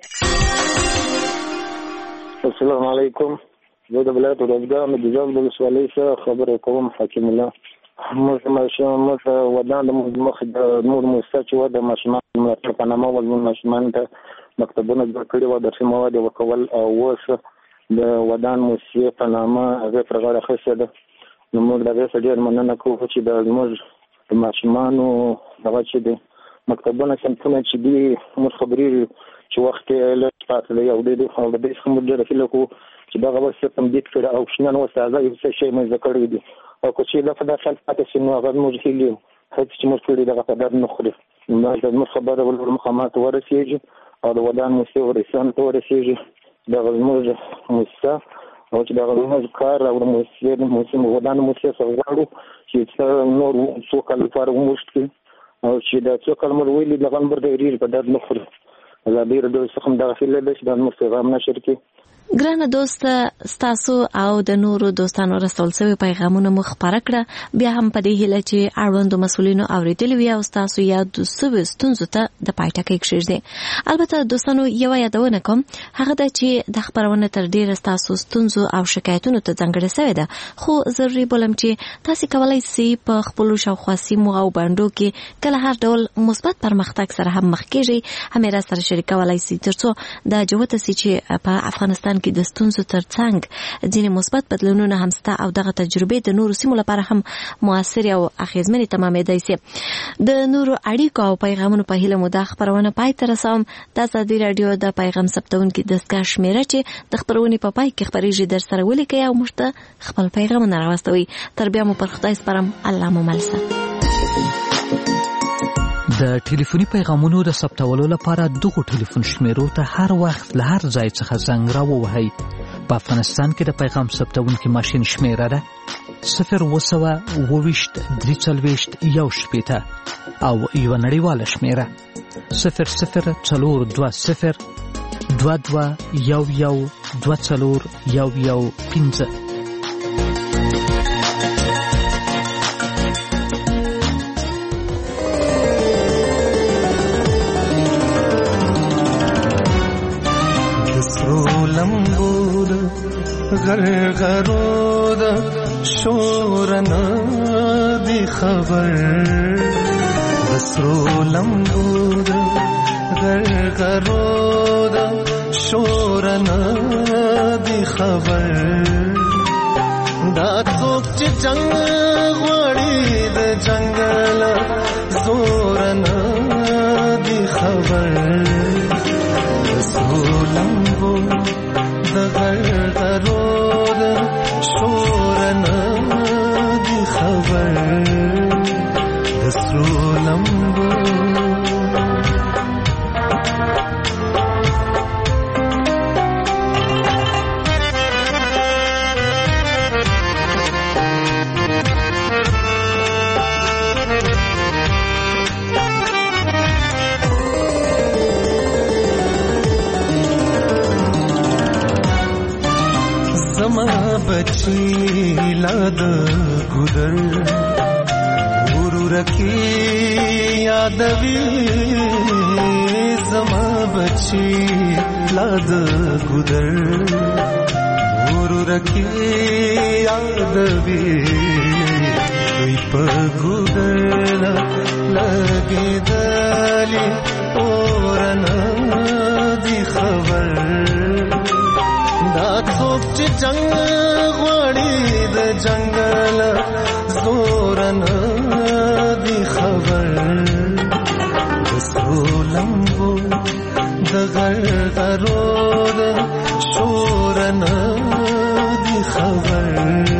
السلام علیکم. زه د ولایت روزګار د جواب د ولسوالۍ څخه خبرې کوم. حکیم الله. موږ ماشوم موږ ودان د مخ د نور موسسه چې و د ماشومان ملاتړ په نامه ول ماشومان ته مکتبونه جوړ کړي و، درسي مواد ورکول، او اوس د ودان موسسې په نامه هغه پر غاړه اخیستې ده. نو موږ د هغې څخه ډېر مننه کوو چې د زموږ د ماشومانو دغه چې دی مکتبونه صنفونه چې دي موږ خبرېږو چې وخت یې لږ پاتې دی، او د دې او د دې څخه موږ ډېره هیله کوو چې دغه وخت تمدید کړي او کوچنیان اوس تازه یو څه شی منځته کړی دي، او که چېرې دغه خیال پاتې شي نو هغه زموږ هیلې یو هڅې چې موږ کړي دغه قدر نه خوري. نو زموږ خبره ولور مقامات ته ورسېږي او د ودان موسسې ورئیسانو ته ورسېږي. دغه زموږ موسسه او چې دغه زموږ کار او د موسسې د موسسې ودان موسسې څخه غواړو چې څه نور څو کال لپاره وموږد کړي، او چې دا څو کال مر ویلي دغه نمبر د ډېر په درد نه خوري. ازادي راډیو څخه دا هیله ده چې دا زموږ پیغام نشر کړي. ګرانه دوست، ستاسو او د نورو دوستانو رسول شوی پیغامونه مو خپاره کړه. بیا هم په دې هیله چې اړوندو مسؤلینو اوریدلی وي او ستاسو یاد سوي ستونزو ته د پای ټکی کېږدي. البته دوستانو یو یادونه کوم، هغه د چې د خبرونه تر ډیره ستاسو ستونزو او شکایتونو ته ځانګړې شوې ده، خو ضروري بولم چې تاسو کولای شئ په خپل شاوخوا سیمو او بانډو کې کله هر ډول مثبت پرمختګ سره هم مخ کېږي، هم را سره شریکولای شئ ترڅو د جوته سي چې په افغانستان کې د ستونزو ترڅنګ ځینې مثبت بدلونونه هم شته او دغه تجربې د نورو سیمو لپاره هم موثر او اغیزمنې تمامېدای شي. د نورو اړیکو او پیغامونو په هیله مو دا خبرونه پای ته رسوم. د ازادي راډیو د پیغام ثبتونکي دستګاه شمیره چې د خبرونې په پای کې خبرېږي در سره ولیکئ او موږ ته خپل پیغامونه راوستوئ. تر بیا مو پر خدای سپارم. الله مو ملسه. د ټلیفوني پیغامونو د ثبتولو لپاره دغه ټلیفون شمیرو ته هر وخت له هر ځای څخه زنګ راووهئ. په افغانستان کې د پیغام ثبتونکي ماشین شمیره ده صفر اووه سوه اووه ویشت درې څلوېښت یو شپېته او یوه نړیواله شمیره صفر صفر څلور دوه صفر دوه دوه یو یو دوه څلور یو یو پنځه. غرغرو دا شورنا دی خبر بسرو لمبو دا غرغرو دا شورنا دی خبر دا څوک چې جنگ غواړي د جنگل زورنا دی خبر بسرو لمبو دا غرغرو شورنا دی خبر دسرو لمبو. बची लाद गुदर गुरु रखी यादवी जमा बची लाद गुदर गुरु रखी यादवी कोई پګودل لګیدلې اورنه دی خبر دا څوک چې جنگ غوړي د جنگل زورنه دی خبر وسرو لمبو د غرغرو شورنه دی خبر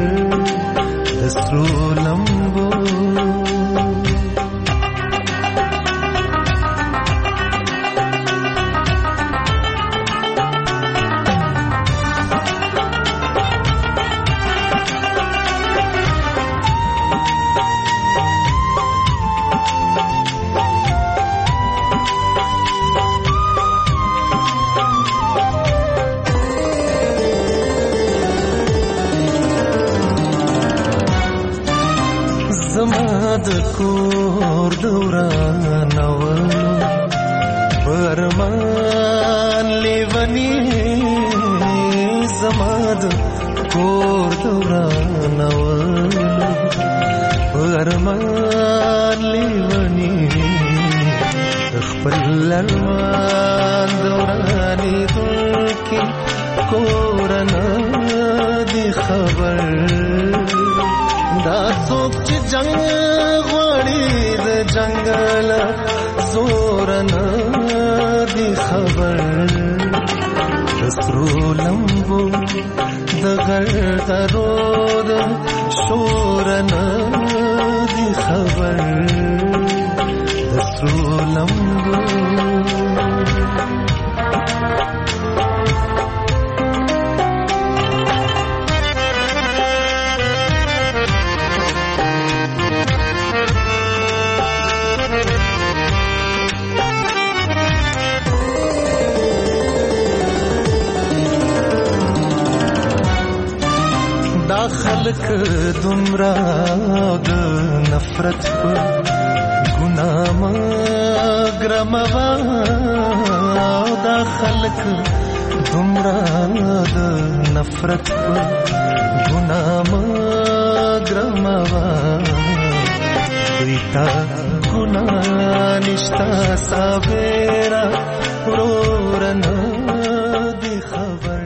وسرو لمبو د کور دورانولو پرمان لیونی زما د کور دورانولو پرمان لیونی خپل لرمان دورانی دلکی کورنا دی خبر دا څوک چې جنگ غوړي د جنگل زورنه دی خبر سرو لمبو د غرغرو د شورنه دی خبر د سرو لمبو خلق دمرا د نفرت په ګناه مګرموا دا خلق دمرا د نفرت په ګناه مګرموا ویتا ګناه نشتا سابرا ورورنا دی خبر